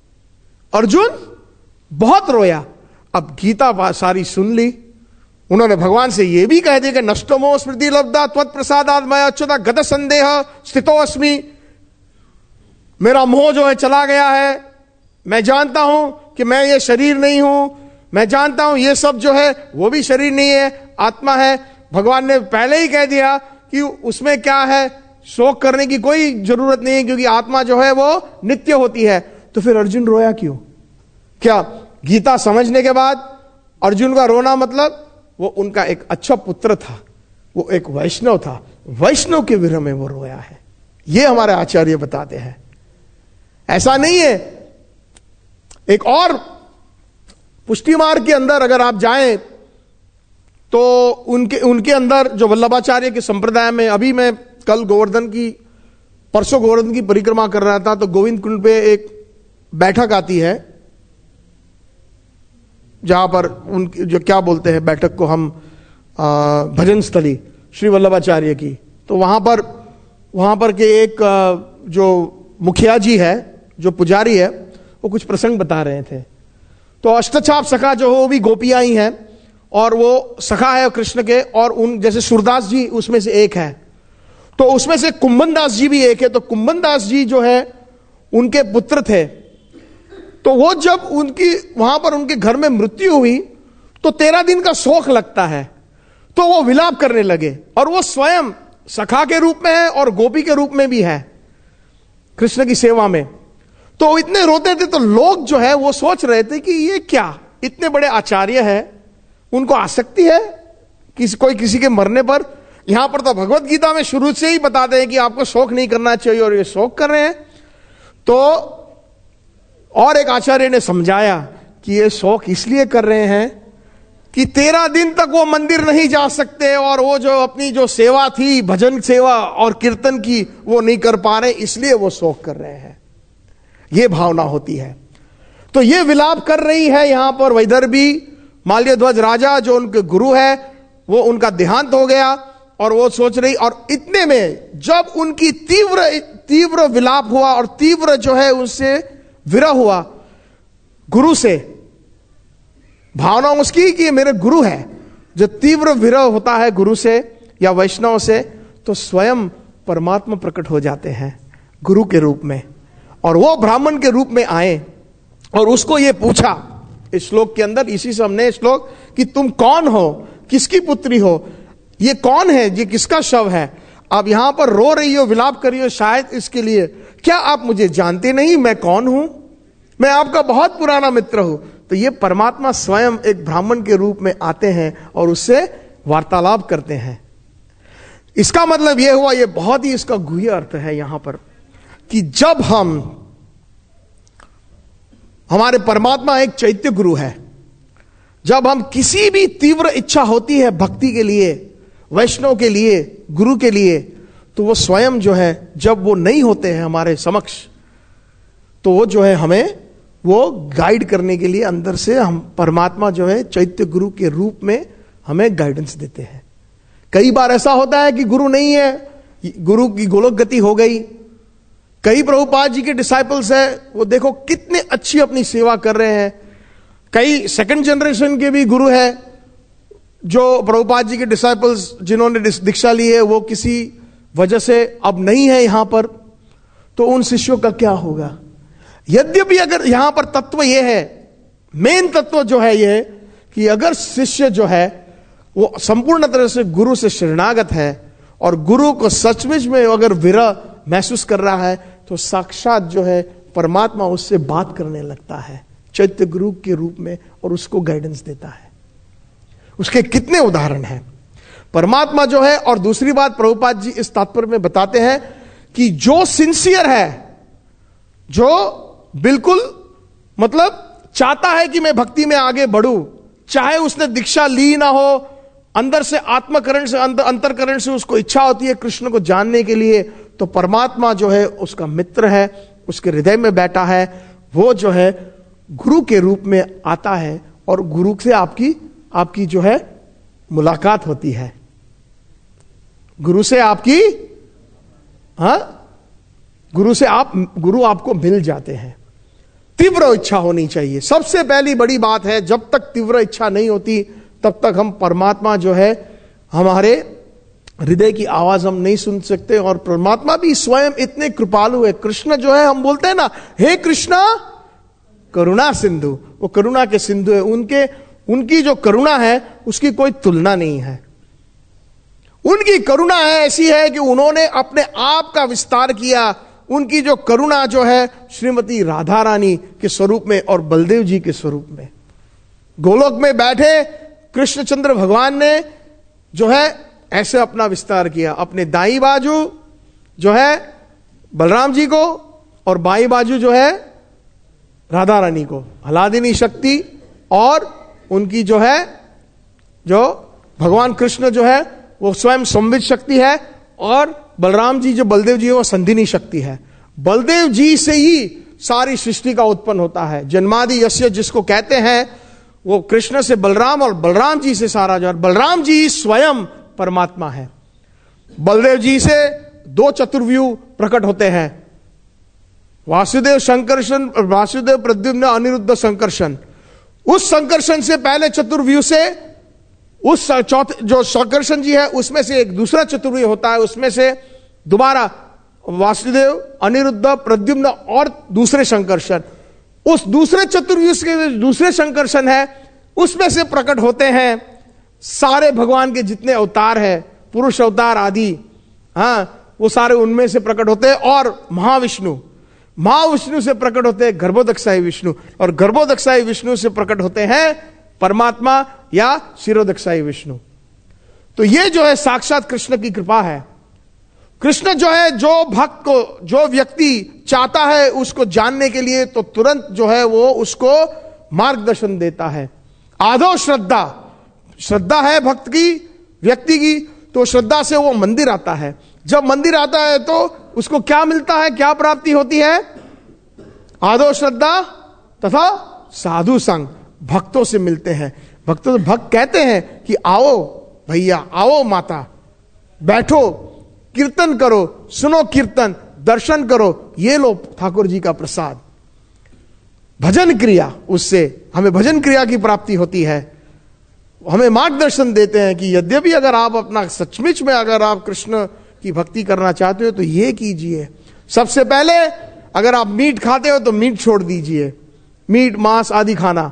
अब गीता सारी सुन ली। उन्होंने भगवान से यह भी कह दिया कि नष्टमो स्मृति लब्धा त्वत्प्रसादात् मया अच्युता गत संदेह स्थितो अस्मि, मेरा मोह जो है चला गया है, मैं जानता हूं कि मैं ये शरीर नहीं हूं, मैं जानता हूं ये सब जो है वो भी शरीर नहीं है, आत्मा है। भगवान ने पहले ही कह दिया कि उसमें क्या है, शोक करने की कोई जरूरत नहीं है, क्योंकि आत्मा जो है वो नित्य होती है। तो फिर अर्जुन रोया क्यों? क्या गीता समझने के बाद अर्जुन का रोना मतलब वो उनका एक अच्छा पुत्र था, वो एक वैष्णव था, वैष्णव के विरह में वो रोया है, ये हमारे आचार्य बताते हैं। ऐसा नहीं है। एक और पुष्टि मार्ग के अंदर अगर आप जाएं तो उनके अंदर जो वल्लभाचार्य के संप्रदाय में, अभी मैं परसों गोवर्धन की परिक्रमा कर रहा था तो गोविंद कुंड पे एक बैठक आती है जहां पर उनकी जो क्या बोलते हैं बैठक को हम, भजन स्थली श्री वल्लभाचार्य की। तो वहां पर के एक जो मुखिया जी है, जो पुजारी है, वो कुछ प्रसंग बता रहे थे। तो अष्टचाप सखा जो हो वो भी गोपियां ही हैं और वो सखा है कृष्ण के, और उन जैसे सूरदास जी उसमें से एक है, तो उसमें से कुंभन दास जी भी एक है। तो कुंभन दास जी जो है उनके पुत्र थे, तो वो जब वहां पर उनके घर में मृत्यु हुई तो 13 दिन का शोक लगता है, तो वो विलाप करने लगे। और वो स्वयं सखा के रूप में है और गोपी के रूप में भी है कृष्ण की सेवा में। तो वो इतने रोते थे तो लोग जो है वो सोच रहे थे कि ये क्या, इतने बड़े आचार्य है, उनको आसक्ति है कोई किसी के मरने पर। यहां पर तो भगवत गीता में शुरू से ही बताते हैं कि आपको शोक नहीं करना चाहिए, और ये शोक कर रहे हैं। तो और एक आचार्य ने समझाया कि ये शोक इसलिए कर रहे हैं कि 13 दिन तक वो मंदिर नहीं जा सकते, और वो जो अपनी जो सेवा थी, भजन सेवा और कीर्तन की, वो नहीं कर पा रहे, इसलिए वो शोक कर रहे हैं। ये भावना होती है। तो ये विलाप कर रही है यहां पर वैदर्भी माल्यध्वज राजा, जो उनके गुरु है, वो उनका देहांत हो गया और वो सोच रही। और इतने में जब उनकी तीव्र विलाप हुआ और तीव्र जो है उनसे विरह हुआ गुरु से, भावना उसकी कि मेरे गुरु है, जो तीव्र विरह होता है गुरु से या वैष्णव से, तो स्वयं परमात्मा प्रकट हो जाते हैं गुरु के रूप में। और वो ब्राह्मण के रूप में आए और उसको ये पूछा इस श्लोक के अंदर, इसी से हमने श्लोक, कि तुम कौन हो, किसकी पुत्री हो, ये कौन है, ये किसका शव है। आप यहां पर रो रही हो, विलाप कर रही हो शायद इसके लिए, क्या आप मुझे जानते नहीं, मैं कौन हूं, मैं आपका बहुत पुराना मित्र हूं। तो ये परमात्मा स्वयं एक ब्राह्मण के रूप में आते हैं और उससे वार्तालाप करते हैं। इसका मतलब यह हुआ, यह बहुत ही इसका गुह्य अर्थ है यहां पर, कि जब हमारे परमात्मा एक चैत्य गुरु है, जब हम किसी भी तीव्र इच्छा होती है भक्ति के लिए, वैष्णव के लिए, गुरु के लिए, तो वो स्वयं जो है, जब वो नहीं होते हैं हमारे समक्ष, तो वो जो है हमें वो गाइड करने के लिए अंदर से, हम परमात्मा जो है चैत्य गुरु के रूप में हमें गाइडेंस देते हैं। कई बार ऐसा होता है कि गुरु नहीं है, गुरु की गोलोक गति हो गई। कई प्रभुपाद जी के डिसाइपल्स हैं, वो देखो कितने अच्छी अपनी सेवा कर रहे हैं। कई सेकंड जनरेशन के भी गुरु हैं, जो प्रभुपाद जी के डिसाइपल्स जिन्होंने दीक्षा ली है, वो किसी वजह से अब नहीं है यहां पर, तो उन शिष्यों का क्या होगा। यद्यपि अगर यहां पर तत्व यह है, मेन तत्व जो है यह, कि अगर शिष्य जो है वो संपूर्ण तरह से गुरु से शरणागत है और गुरु को सचमुच में अगर विरह महसूस कर रहा है, तो साक्षात जो है परमात्मा उससे बात करने लगता है चैत्य गुरु के रूप में और उसको गाइडेंस देता है। उसके कितने उदाहरण हैं परमात्मा जो है। और दूसरी बात प्रभुपाद जी इस तात्पर्य में बताते हैं कि जो सिंसियर है, जो बिल्कुल मतलब चाहता है कि मैं भक्ति में आगे बढ़ूं, चाहे उसने दीक्षा ली ना हो, अंदर से आत्मकरण से अंतरकरण से उसको इच्छा होती है कृष्ण को जानने के लिए, तो परमात्मा जो है उसका मित्र है, उसके हृदय में बैठा है, वो जो है गुरु के रूप में आता है और गुरु से आपकी जो है मुलाकात होती है। गुरु से आपकी गुरु आपको मिल जाते हैं। तीव्र इच्छा होनी चाहिए, सबसे पहली बड़ी बात है। जब तक तीव्र इच्छा नहीं होती तब तक हम परमात्मा जो है हमारे हृदय की आवाज हम नहीं सुन सकते। और परमात्मा भी स्वयं इतने कृपालु है। कृष्ण जो है, हम बोलते हैं ना, हे कृष्णा करुणा सिंधु, वो करुणा के सिंधु है। उनकी जो करुणा है उसकी कोई तुलना नहीं है। उनकी करुणा है ऐसी है कि उन्होंने अपने आप का विस्तार किया। उनकी जो करुणा जो है श्रीमती राधा रानी के स्वरूप में और बलदेव जी के स्वरूप में, गोलोक में बैठे कृष्णचंद्र भगवान ने जो है ऐसे अपना विस्तार किया। अपने दाई बाजू जो है बलराम जी को और बाई बाजू जो है राधा रानी को, हलादिनी शक्ति, और उनकी जो है जो भगवान कृष्ण जो है वो स्वयं संवित शक्ति है, और बलराम जी जो बलदेव जी है वो संधिनी शक्ति है। बलदेव जी से ही सारी सृष्टि का उत्पन्न होता है। जन्मादि यस्य जिसको कहते हैं वो कृष्ण से बलराम और बलराम जी से सारा जो, बलराम जी स्वयं परमात्मा है। बलदेव जी से दो चतुर्व्यूह प्रकट होते हैं, वासुदेव संकर्षण, वासुदेव प्रद्युम्न अनिरुद्ध संकर्षण। उस संकर्षण से पहले चतुर्व्यूह से उस जो संकर्षण जी है उसमें से एक दूसरा चतुर्व्यूह होता है, उसमें से दोबारा वासुदेव अनिरुद्ध प्रद्युम्न और दूसरे संकर्षण। उस दूसरे चतुर्व्यूह के दूसरे संकर्षण है उसमें से प्रकट होते हैं सारे भगवान के जितने अवतार है, पुरुष अवतार आदि, वो सारे उनमें से प्रकट होते हैं। और महाविष्णु से प्रकट होते हैं गर्भोदक्षाई विष्णु, और गर्भोदक्षाई विष्णु से प्रकट होते हैं परमात्मा या शिरोदक्षाई विष्णु। तो ये जो है साक्षात कृष्ण की कृपा है। कृष्ण जो है जो भक्त को, जो व्यक्ति चाहता है उसको जानने के लिए, तो तुरंत जो है वो उसको मार्गदर्शन देता है। आदो श्रद्धा है भक्त की, व्यक्ति की, तो श्रद्धा से वो मंदिर आता है। जब मंदिर आता है तो उसको क्या मिलता है, क्या प्राप्ति होती है? आदो श्रद्धा तथा साधु संग, भक्तों से मिलते हैं। भक्त कहते हैं कि आओ भैया, आओ माता, बैठो, कीर्तन करो, सुनो कीर्तन, दर्शन करो, ये लो ठाकुर जी का प्रसाद। भजन क्रिया, उससे हमें भजन क्रिया की प्राप्ति होती है। हमें मार्गदर्शन देते हैं कि यद्यपि अगर आप अपना सचमुच में अगर आप कृष्ण की भक्ति करना चाहते हो तो ये कीजिए। सबसे पहले अगर आप मीट खाते हो तो मीट छोड़ दीजिए, मीट मांस आदि खाना।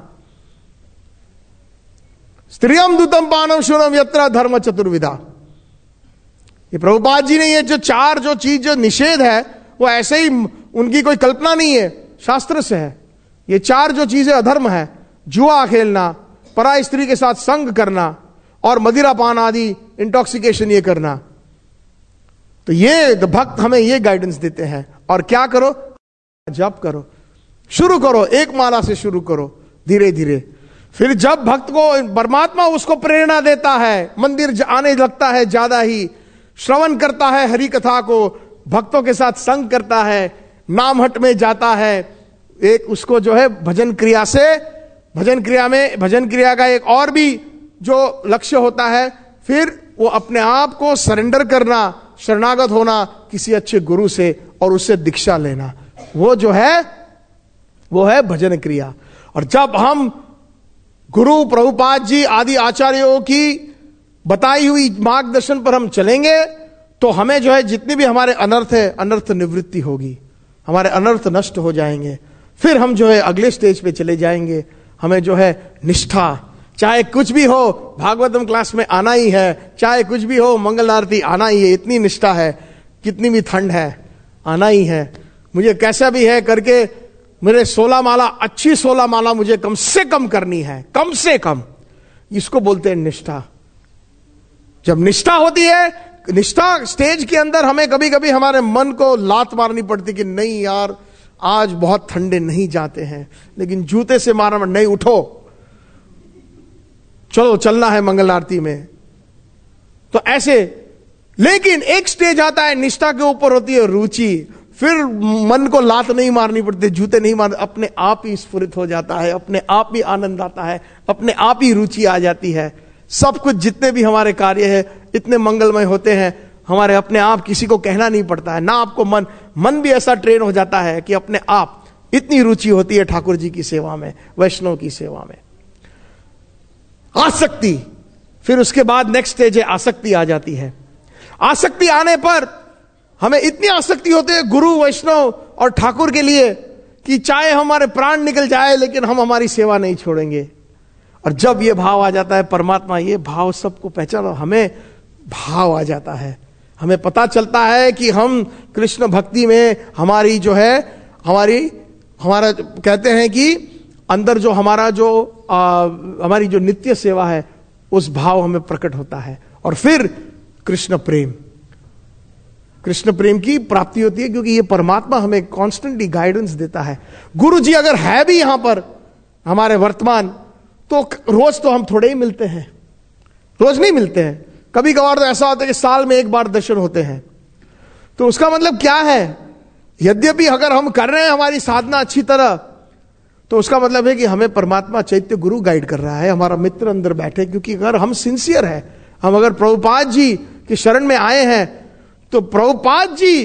स्त्रियम दूतम पानम शूनम यत्र धर्म चतुर्विधा। ये प्रभुपाद जी ने ये जो चार जो चीज जो निषेध है वो ऐसे ही उनकी कोई कल्पना नहीं है, शास्त्र से है। ये चार जो चीजें अधर्म है, जुआ खेलना, पराई स्त्री के साथ संग करना और मदिरा पान आदि इंटॉक्सिकेशन ये करना। तो ये भक्त हमें ये गाइडेंस देते हैं। और क्या करो? जप करो, शुरू करो, एक माला से शुरू करो धीरे धीरे। फिर जब भक्त को परमात्मा उसको प्रेरणा देता है, मंदिर आने लगता है, ज्यादा ही श्रवण करता है हरि कथा को, भक्तों के साथ संग करता है, नाम हट में जाता है, एक उसको जो है भजन क्रिया से, भजन क्रिया का एक और भी जो लक्ष्य होता है, फिर वो अपने आप को सरेंडर करना, शरणागत होना किसी अच्छे गुरु से और उससे दीक्षा लेना, वो जो है वो है भजन क्रिया। और जब हम गुरु प्रभुपाद जी आदि आचार्यों की बताई हुई मार्गदर्शन पर हम चलेंगे तो हमें जो है जितनी भी हमारे अनर्थ है, अनर्थ निवृत्ति होगी, हमारे अनर्थ नष्ट हो जाएंगे। फिर हम जो है अगले स्टेज पे चले जाएंगे। हमें जो है निष्ठा, चाहे कुछ भी हो, भागवतम क्लास में आना ही है, चाहे कुछ भी हो, मंगल आरती आना ही है, इतनी निष्ठा है, कितनी भी ठंड है, आना ही है। मुझे कैसा भी है करके मेरे 16 माला, अच्छी 16 माला मुझे कम से कम करनी है, कम से कम। इसको बोलते हैं निष्ठा। जब निष्ठा होती है, निष्ठा स्टेज के अंदर हमें कभी कभी हमारे मन को लात मारनी पड़ती कि नहीं यार आज बहुत ठंडे नहीं जाते हैं, लेकिन जूते से मारना नहीं, उठो चलो चलना है मंगल आरती में। तो ऐसे, लेकिन एक स्टेज आता है निष्ठा के ऊपर होती है रुचि, फिर मन को लात नहीं मारनी पड़ती, जूते नहीं मार, अपने आप ही स्फुरित हो जाता है, अपने आप ही आनंद आता है, अपने आप ही रुचि आ जाती है। सब कुछ जितने भी हमारे कार्य है इतने मंगलमय होते हैं, हमारे अपने आप, किसी को कहना नहीं पड़ता है ना। आपको मन भी ऐसा ट्रेन हो जाता है कि अपने आप इतनी रुचि होती है ठाकुर जी की सेवा में, वैष्णव की सेवा में। आसक्ति, फिर उसके बाद नेक्स्ट स्टेज है आसक्ति आ जाती है। आसक्ति आने पर हमें इतनी आसक्ति होती है गुरु, वैष्णव और ठाकुर के लिए कि चाहे हमारे प्राण निकल जाए लेकिन हम हमारी सेवा नहीं छोड़ेंगे। और जब ये भाव आ जाता है परमात्मा, ये भाव सबको पहचानो, हमें भाव आ जाता है, हमें पता चलता है कि हम कृष्ण भक्ति में हमारी जो है, हमारा कहते हैं कि अंदर जो हमारा जो हमारी जो नित्य सेवा है उस भाव हमें प्रकट होता है। और फिर कृष्ण प्रेम की प्राप्ति होती है, क्योंकि ये परमात्मा हमें कॉन्स्टेंटली गाइडेंस देता है। गुरु जी अगर है भी यहां पर हमारे वर्तमान, तो रोज तो हम थोड़े ही मिलते हैं, रोज नहीं मिलते हैं। कभी कभार तो ऐसा होता है कि साल में एक बार दर्शन होते हैं। तो उसका मतलब क्या है? यद्यपि अगर हम कर रहे हैं हमारी साधना अच्छी तरह, तो उसका मतलब है कि हमें परमात्मा चैत्य गुरु गाइड कर रहा है, हमारा मित्र अंदर बैठे। क्योंकि अगर हम सिंसियर है, हम अगर प्रभुपाद जी की शरण में आए हैं, तो प्रभुपाद जी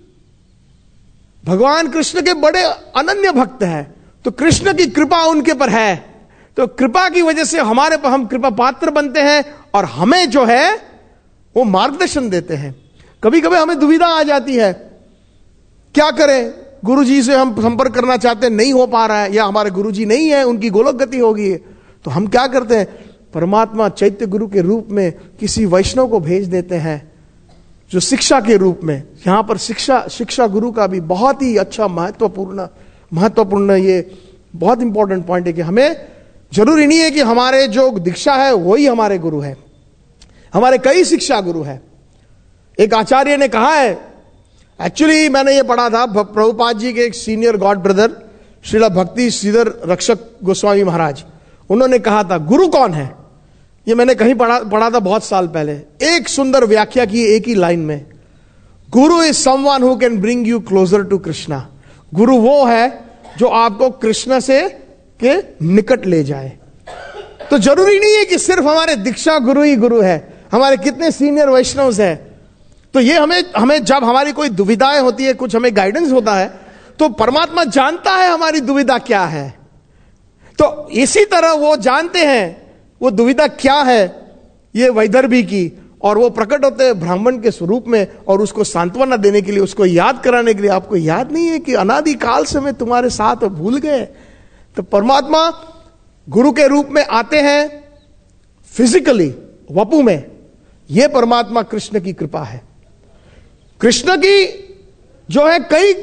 भगवान कृष्ण के बड़े अनन्य भक्त हैं, तो कृष्ण की कृपा उनके पर है। तो कृपा की वजह से हमारे पर हम कृपा पात्र बनते हैं और हमें जो है वो मार्गदर्शन देते हैं। कभी कभी हमें दुविधा आ जाती है, क्या करें, गुरु जी से हम संपर्क करना चाहते हैं, नहीं हो पा रहा है, या हमारे गुरु जी नहीं है, उनकी गोलोक गति होगी। तो हम क्या करते हैं, परमात्मा चैत्य गुरु के रूप में किसी वैष्णव को भेज देते हैं, जो शिक्षा के रूप में। यहां पर शिक्षा गुरु का भी बहुत ही अच्छा महत्वपूर्ण ये बहुत इंपॉर्टेंट पॉइंट है कि हमें जरूरी नहीं है कि हमारे जो दीक्षा है वही हमारे गुरु है, हमारे कई शिक्षा गुरु है। एक आचार्य ने कहा है, एक्चुअली मैंने ये पढ़ा था, प्रभुपाद जी के एक सीनियर गॉड ब्रदर श्रील भक्ति श्रीधर रक्षक गोस्वामी महाराज, उन्होंने कहा था गुरु कौन है। ये मैंने कहीं पढ़ा था बहुत साल पहले। एक सुंदर व्याख्या की एक ही लाइन में, guru is someone who can bring you closer to Krishna. गुरु वो है जो आपको कृष्ण से के निकट ले जाए। तो जरूरी नहीं है कि सिर्फ हमारे दीक्षा गुरु ही गुरु है, हमारे कितने सीनियर वैष्णव है। तो ये हमें जब हमारी कोई दुविधाएं होती है, कुछ हमें गाइडेंस होता है, तो परमात्मा जानता है हमारी दुविधा क्या है। तो इसी तरह वो जानते हैं वो दुविधा क्या है, ये वैदर्भी की, और वो प्रकट होते हैं ब्राह्मण के स्वरूप में, और उसको सांत्वना देने के लिए, उसको याद कराने के लिए। आपको याद नहीं है कि अनादि काल से मैं तुम्हारे साथ, भूल गए। तो परमात्मा गुरु के रूप में आते हैं फिजिकली, वपु में। यह परमात्मा कृष्ण की कृपा है। कृष्ण की जो है कई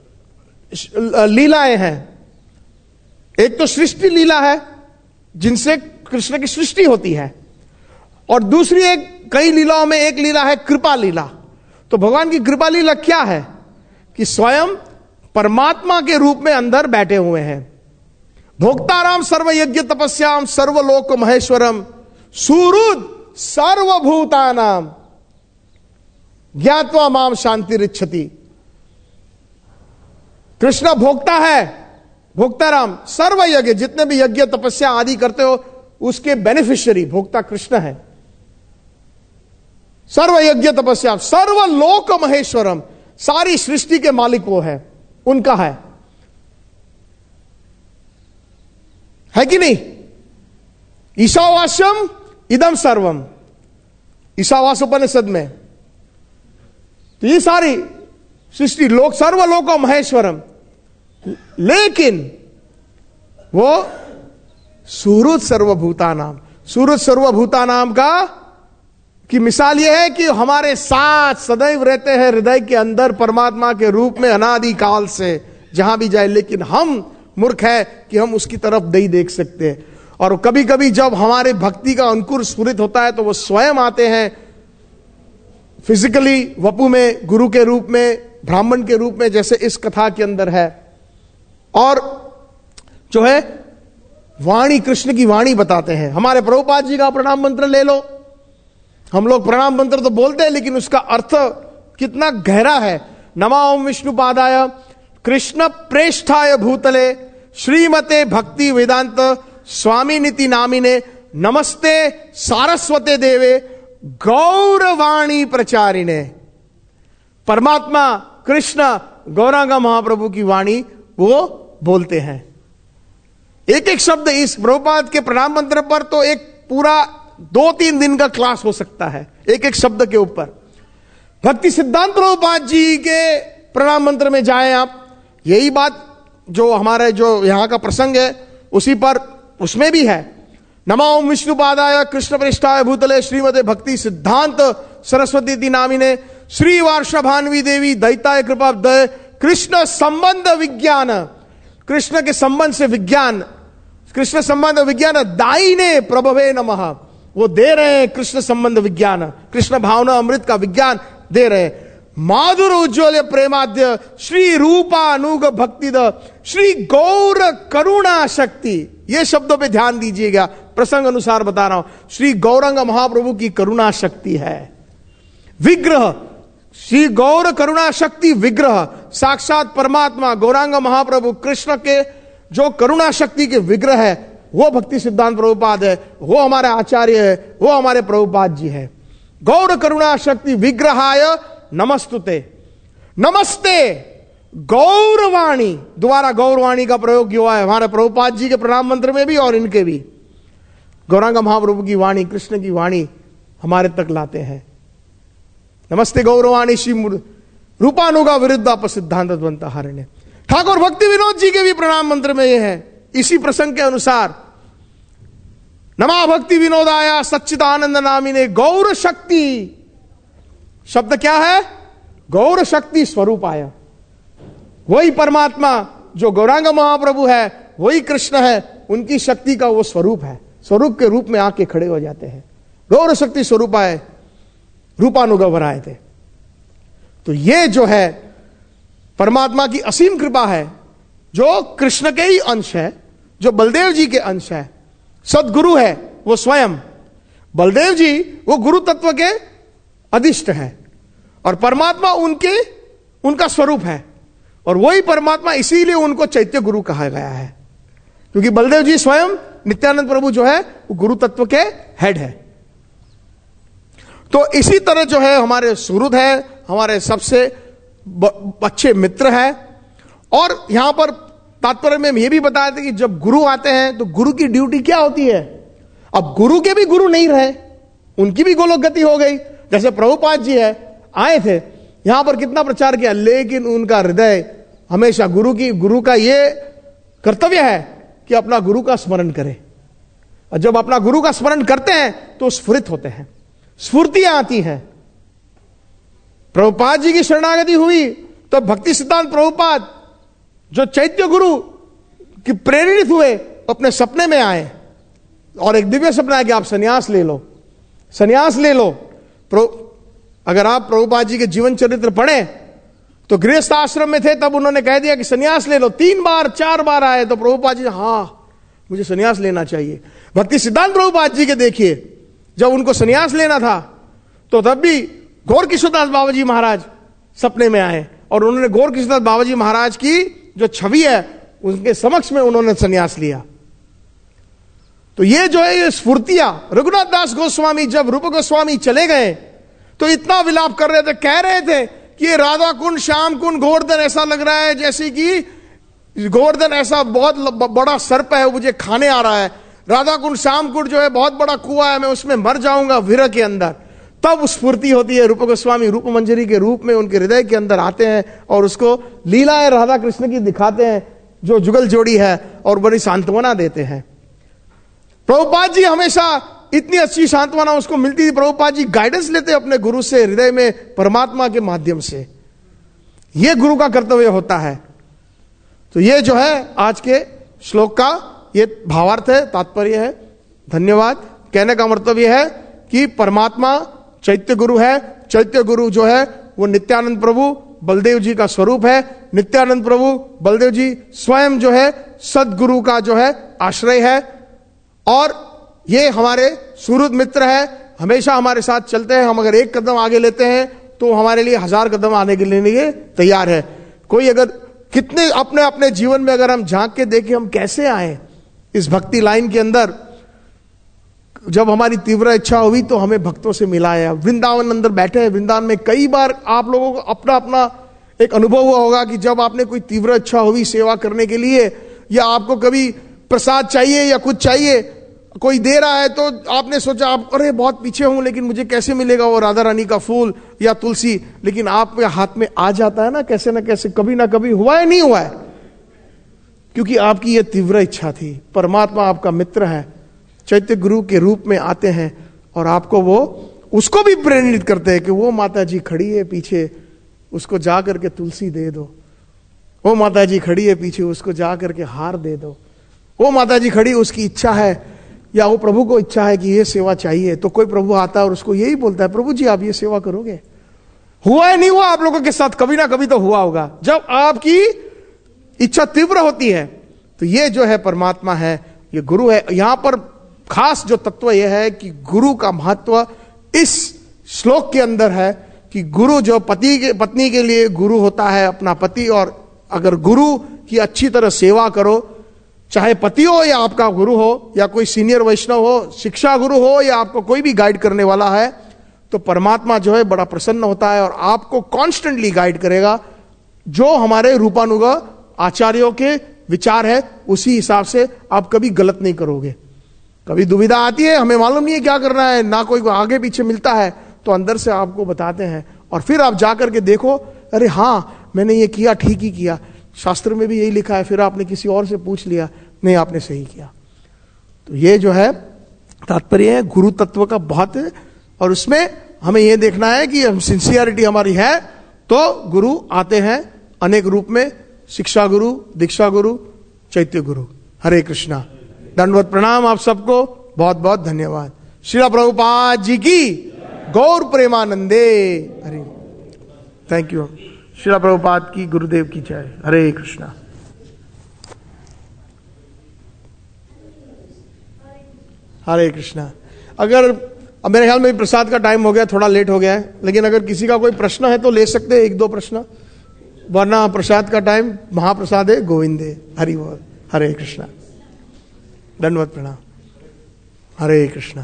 लीलाएं हैं। एक तो सृष्टि लीला है जिनसे कृष्ण की सृष्टि होती है, और दूसरी कई लीलाओं में एक लीला है कृपा लीला। तो भगवान की कृपा लीला क्या है कि स्वयं परमात्मा के रूप में अंदर बैठे हुए हैं। भोक्ताराम सर्वयज्ञ तपस्याम सर्वलोक महेश्वरम सुहृद सर्वभूतानाम ज्ञात्वा माम शांतिरिच्छति। कृष्ण भोक्ता है, भोक्ताराम सर्वयज्ञ, जितने भी यज्ञ तपस्या आदि करते हो उसके बेनिफिशियरी भोक्ता कृष्ण है। सर्वयज्ञ तपस्या सर्वलोक महेश्वरम, सारी सृष्टि के मालिक वो है, उनका है कि नहीं। ईशावास्यम इदम सर्वम, ईशावास उपनिषद में। तो ये सारी सृष्टि लोक सर्वलोक महेश्वरम, लेकिन वो सुहृद सर्वभूतानाम, सुहृद सर्वभूतानाम का की मिसाल यह है कि हमारे साथ सदैव रहते हैं हृदय के अंदर परमात्मा के रूप में अनादि काल से, जहां भी जाए। लेकिन हम मूर्ख है कि हम उसकी तरफ नहीं देख सकते। और कभी कभी जब हमारे भक्ति का अंकुर स्फुरित होता है तो वो स्वयं आते हैं फिजिकली वपु में, गुरु के रूप में, ब्राह्मण के रूप में, जैसे इस कथा के अंदर है। और जो है वाणी, कृष्ण की वाणी बताते हैं। हमारे प्रभुपाद जी का प्रणाम मंत्र ले लो। हम लोग प्रणाम मंत्र तो बोलते हैं लेकिन उसका अर्थ कितना गहरा है। नमः ओम विष्णुपादाय कृष्ण प्रेष्ठाय भूतले श्रीमते भक्ति वेदांत स्वामी नीति नामिने नमस्ते सारस्वते देवे गौरवाणी प्रचारिणे। परमात्मा कृष्ण गौरांग महाप्रभु की वाणी वो बोलते हैं। एक एक शब्द इस प्रभुपाद के प्रणाम मंत्र पर तो एक पूरा 2-3 दिन का क्लास हो सकता है, एक एक शब्द के ऊपर। भक्ति सिद्धांत प्रभुपाद जी के प्रणाम मंत्र में जाएं आप, यही बात जो हमारे जो यहां का प्रसंग है उसी पर, उसमें भी है। नमः ओम विष्णुपादाय कृष्ण प्रेष्ठाय भूतले श्रीमते भक्ति सिद्धांत सरस्वती नामिने श्री वार्षभान्वी देवी दैताय कृपाब्धय कृष्ण संबंध विज्ञान, कृष्ण के संबंध से विज्ञान, कृष्ण संबंध विज्ञान दायिने प्रभवे नमः। वो दे रहे हैं कृष्ण संबंध विज्ञान, कृष्ण भावना अमृत का विज्ञान दे रहे हैं। माधुर उज्ज्वल प्रेमाद्य श्री रूपानुग भक्ति द श्री गौर करुणा शक्ति। ये शब्दों पे ध्यान दीजिएगा, प्रसंग अनुसार बता रहा हूं। श्री गौरांग महाप्रभु की करुणा शक्ति है। विग्रह, श्री गौर करुणा शक्ति विग्रह, साक्षात परमात्मा गौरांग महाप्रभु कृष्ण के जो करुणा शक्ति के विग्रह है वो भक्ति सिद्धांत प्रभुपाद है, वो हमारे आचार्य है, वो हमारे प्रभुपाद जी है। गौर करुणा शक्ति विग्रहाय नमस्तुते। नमस्ते गौरवाणी, दोबारा गौरवाणी का प्रयोग हुआ है हमारे प्रभुपाद जी के प्रणाम मंत्र में भी और इनके भी। गौरांग महाप्रभु की वाणी, कृष्ण की वाणी हमारे तक लाते हैं। नमस्ते गौरवाणी श्री रूपानुगा विरुद्ध सिद्धांत द्वंत हरिणे। ठाकुर भक्ति विनोद जी के भी प्रणाम मंत्र में यह है, इसी प्रसंग के अनुसार। नमा भक्ति विनोदाया सच्चिदानंद नामिने गौर शक्ति। शब्द क्या है? गौर शक्ति स्वरूप आया। वही परमात्मा जो गौरांग महाप्रभु है, वही कृष्ण है, उनकी शक्ति का वो स्वरूप है। स्वरूप के रूप में आके खड़े हो जाते हैं। गौर शक्ति स्वरूप आए, रूपानुगवर आए थे। तो ये जो है परमात्मा की असीम कृपा है, जो कृष्ण के ही अंश है, जो बलदेव जी के अंश है। सदगुरु है वो स्वयं। बलदेव जी वो गुरु तत्व के अधिष्ठ है और परमात्मा उनका स्वरूप है। और वही परमात्मा, इसीलिए उनको चैत्य गुरु कहा गया है, क्योंकि बलदेव जी स्वयं नित्यानंद प्रभु जो है वो गुरु तत्व के हेड है। तो इसी तरह जो है हमारे सुहृद है, हमारे सबसे अच्छे मित्र है। और यहां पर तात्पर्य में यह भी बताया था कि जब गुरु आते हैं तो गुरु की ड्यूटी क्या होती है। अब गुरु के भी गुरु नहीं रहे, उनकी भी गोलोक गति हो गई। जैसे प्रभुपाद जी है, आए थे यहां पर कितना प्रचार किया, लेकिन उनका हृदय हमेशा गुरु का यह कर्तव्य है कि अपना गुरु का स्मरण करें। और जब अपना गुरु का स्मरण करते हैं तो स्फुरित होते हैं, स्फूर्तियां आती हैं। प्रभुपाद जी की शरणागति हुई तो भक्ति सिद्धांत प्रभुपाद जो चैत्य गुरु की प्रेरित हुए, अपने सपने में आए और एक दिव्य सपना है कि आप सन्यास ले लो, सन्यास ले लो। अगर आप प्रभुपाद जी के जीवन चरित्र पढ़ें तो गृहस्थ आश्रम में थे, तब उन्होंने कह दिया कि सन्यास ले लो। 3 बार 4 बार आए तो प्रभुपाद जी, हाँ मुझे सन्यास लेना चाहिए। भक्ति सिद्धांत प्रभुपाद जी के देखिए, जब उनको सन्यास लेना था तो तब भी गौर किशोरदास बाबा जी महाराज सपने में आए और उन्होंने गौर किशोरदास बाबा जी महाराज की जो छवि है उनके समक्ष में उन्होंने सन्यास लिया। तो ये जो है ये स्फूर्तियां, रघुनाथ दास गोस्वामी जब रूप गोस्वामी चले गए तो इतना विलाप कर रहे थे, कह रहे थे कि ये राधा कुंड, श्याम कुंड, गोवर्धन ऐसा लग रहा है जैसे कि गोवर्धन ऐसा बहुत बड़ा सर्प है, मुझे खाने आ रहा है। राधा कुंड, श्याम कुंड जो है बहुत बड़ा कुआं है, मैं उसमें मर जाऊंगा विरह के अंदर। तब स्फूर्ति होती है। रूप गोस्वामी रूप मंजरी के रूप में उनके हृदय के अंदर आते हैं और उसको लीलाएं राधा कृष्ण की दिखाते हैं जो जुगल जोड़ी है और बड़ी सांत्वना देते हैं। प्रभुपाद जी हमेशा इतनी अच्छी सांत्वना उसको मिलती थी। प्रभुपाद जी गाइडेंस लेते अपने गुरु से हृदय में परमात्मा के माध्यम से। यह गुरु का कर्तव्य होता है। तो ये जो है आज के श्लोक का ये भावार्थ है, तात्पर्य है। धन्यवाद। कहने का मतलब यह है कि परमात्मा चैत्य गुरु है। चैत्य गुरु जो है वो नित्यानंद प्रभु बलदेव जी का स्वरूप है। नित्यानंद प्रभु बलदेव जी स्वयं जो है सदगुरु का जो है आश्रय है, और ये हमारे सुहृद मित्र है, हमेशा हमारे साथ चलते हैं। हम अगर एक कदम आगे लेते हैं तो हमारे लिए 1000 कदम आने के लिए तैयार है। कोई अगर कितने अपने अपने जीवन में अगर हम झांक के देखें हम कैसे आए इस भक्ति लाइन के अंदर, जब हमारी तीव्र इच्छा हुई तो हमें भक्तों से मिलाया। वृंदावन अंदर बैठे हैं, वृंदावन में कई बार आप लोगों को अपना अपना एक अनुभव हुआ होगा कि जब आपने कोई तीव्र इच्छा हुई सेवा करने के लिए, या आपको कभी प्रसाद चाहिए या कुछ चाहिए, कोई दे रहा है तो आपने सोचा आप अरे बहुत पीछे हूं लेकिन मुझे कैसे मिलेगा वो राधा रानी का फूल या तुलसी, लेकिन आपके हाथ में आ जाता है ना कैसे ना कैसे, कभी ना कभी हुआ है, नहीं हुआ है, क्योंकि आपकी यह तीव्र इच्छा थी। परमात्मा आपका मित्र है, चैत्य गुरु के रूप में आते हैं और आपको वो उसको भी प्रेरित करते हैं कि वो माता जी खड़ी है पीछे, उसको जा करके तुलसी दे दो। वो माता जी खड़ी है पीछे, उसको जा करके हार दे दो। वो माता जी खड़ी, उसकी इच्छा है या वो प्रभु को इच्छा है कि ये सेवा चाहिए, तो कोई प्रभु आता है और उसको यही बोलता है प्रभु जी आप ये सेवा करोगे। हुआ है नहीं हुआ आप लोगों के साथ, कभी ना कभी तो हुआ होगा जब आपकी इच्छा तीव्र होती है। तो ये जो है परमात्मा है, ये गुरु है। यहां पर खास जो तत्व यह है कि गुरु का महत्व इस श्लोक के अंदर है कि गुरु जो पत्नी के लिए गुरु होता है अपना पति, और अगर गुरु की अच्छी तरह सेवा करो, चाहे पति हो या आपका गुरु हो या कोई सीनियर वैष्णव हो, शिक्षा गुरु हो या आपको कोई भी गाइड करने वाला है, तो परमात्मा जो है बड़ा प्रसन्न होता है और आपको कॉन्स्टेंटली गाइड करेगा। जो हमारे रूपानुग आचार्यों के विचार है उसी हिसाब से आप कभी गलत नहीं करोगे। कभी दुविधा आती है, हमें मालूम नहीं है क्या करना है, ना कोई आगे पीछे मिलता है, तो अंदर से आपको बताते हैं और फिर आप जाकर के देखो अरे हाँ मैंने ये किया, ठीक ही किया, शास्त्र में भी यही लिखा है। फिर आपने किसी और से पूछ लिया, नहीं आपने सही किया। तो ये जो है तात्पर्य है गुरु तत्व का बहुत है, और उसमें हमें यह देखना है कि हम सिंसियरिटी हमारी है तो गुरु आते हैं अनेक रूप में, शिक्षा गुरु, दीक्षा गुरु, चैत्य गुरु। हरे कृष्णा। दंडवत प्रणाम आप सबको, बहुत बहुत धन्यवाद। श्रील प्रभुपाद जी की गौर प्रेमानंदे। Hare thank you. श्रील प्रभुपाद की, गुरुदेव की जय। हरे कृष्णा। हरे कृष्णा। अगर अब मेरे ख्याल में प्रसाद का टाइम हो गया, थोड़ा लेट हो गया है, लेकिन अगर किसी का कोई प्रश्न है तो ले सकते हैं, 1-2 प्रश्न, वरना प्रसाद का टाइम महाप्रसाद है गोविंदे। हरि बोल। हरे कृष्णा। दंडवत प्रणाम। हरे कृष्णा।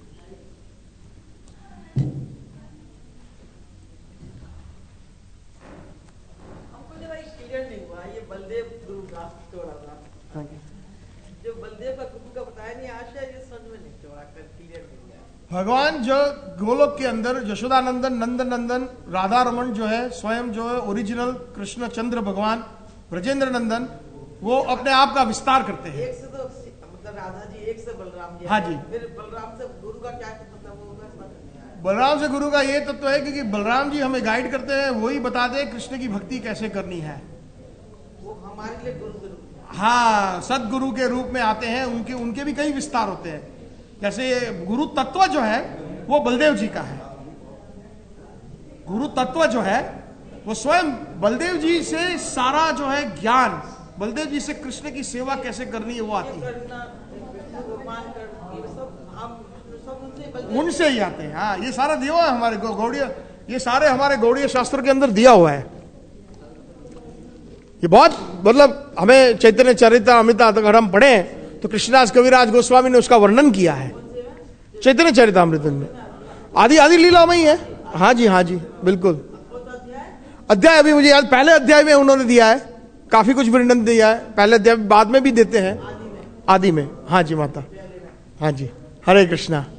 भगवान जो गोलोक के अंदर यशोदानंदन, नंद नंदन, राधा रमन जो है स्वयं जो है ओरिजिनल कृष्ण चंद्र भगवान ब्रजेंद्र नंदन, वो अपने आप का विस्तार करते हैं। एक से तो मतलब राधा जी, एक से बलराम जी। हाँ जी। फिर बलराम से गुरु का क्या मतलब होगा? बलराम से गुरु का ये तत्व है क्योंकि बलराम जी हमें गाइड करते हैं, वही बताते हैं कृष्ण की भक्ति कैसे करनी है। वो हमारे लिए गुरु। हाँ, सदगुरु के रूप में आते हैं, उनके भी कई विस्तार होते हैं। जैसे गुरु तत्व जो है वो बलदेव जी का है। गुरु तत्व जो है वो स्वयं बलदेव जी से सारा जो है ज्ञान, बलदेव जी से कृष्ण की सेवा कैसे करनी है वो आती है, उनसे ही आते हैं। हाँ, ये सारा दिया हुआ है हमारे गौड़ीय, ये सारे हमारे गौड़ीय शास्त्र के अंदर दिया हुआ है। ये बहुत मतलब हमें चैतन्य चरितामृत अगर हम पढ़े तो कृष्णदास कविराज गोस्वामी ने उसका वर्णन किया है चैतन्य चरितामृत में। आदि लीलामयी है। हाँ जी, हाँ जी, बिल्कुल। अध्याय अभी मुझे याद, पहले अध्याय में उन्होंने दिया है, काफी कुछ वर्णन दिया है पहले अध्याय, बाद में भी देते हैं आदि में। हाँ जी माता, हाँ जी। हरे कृष्णा।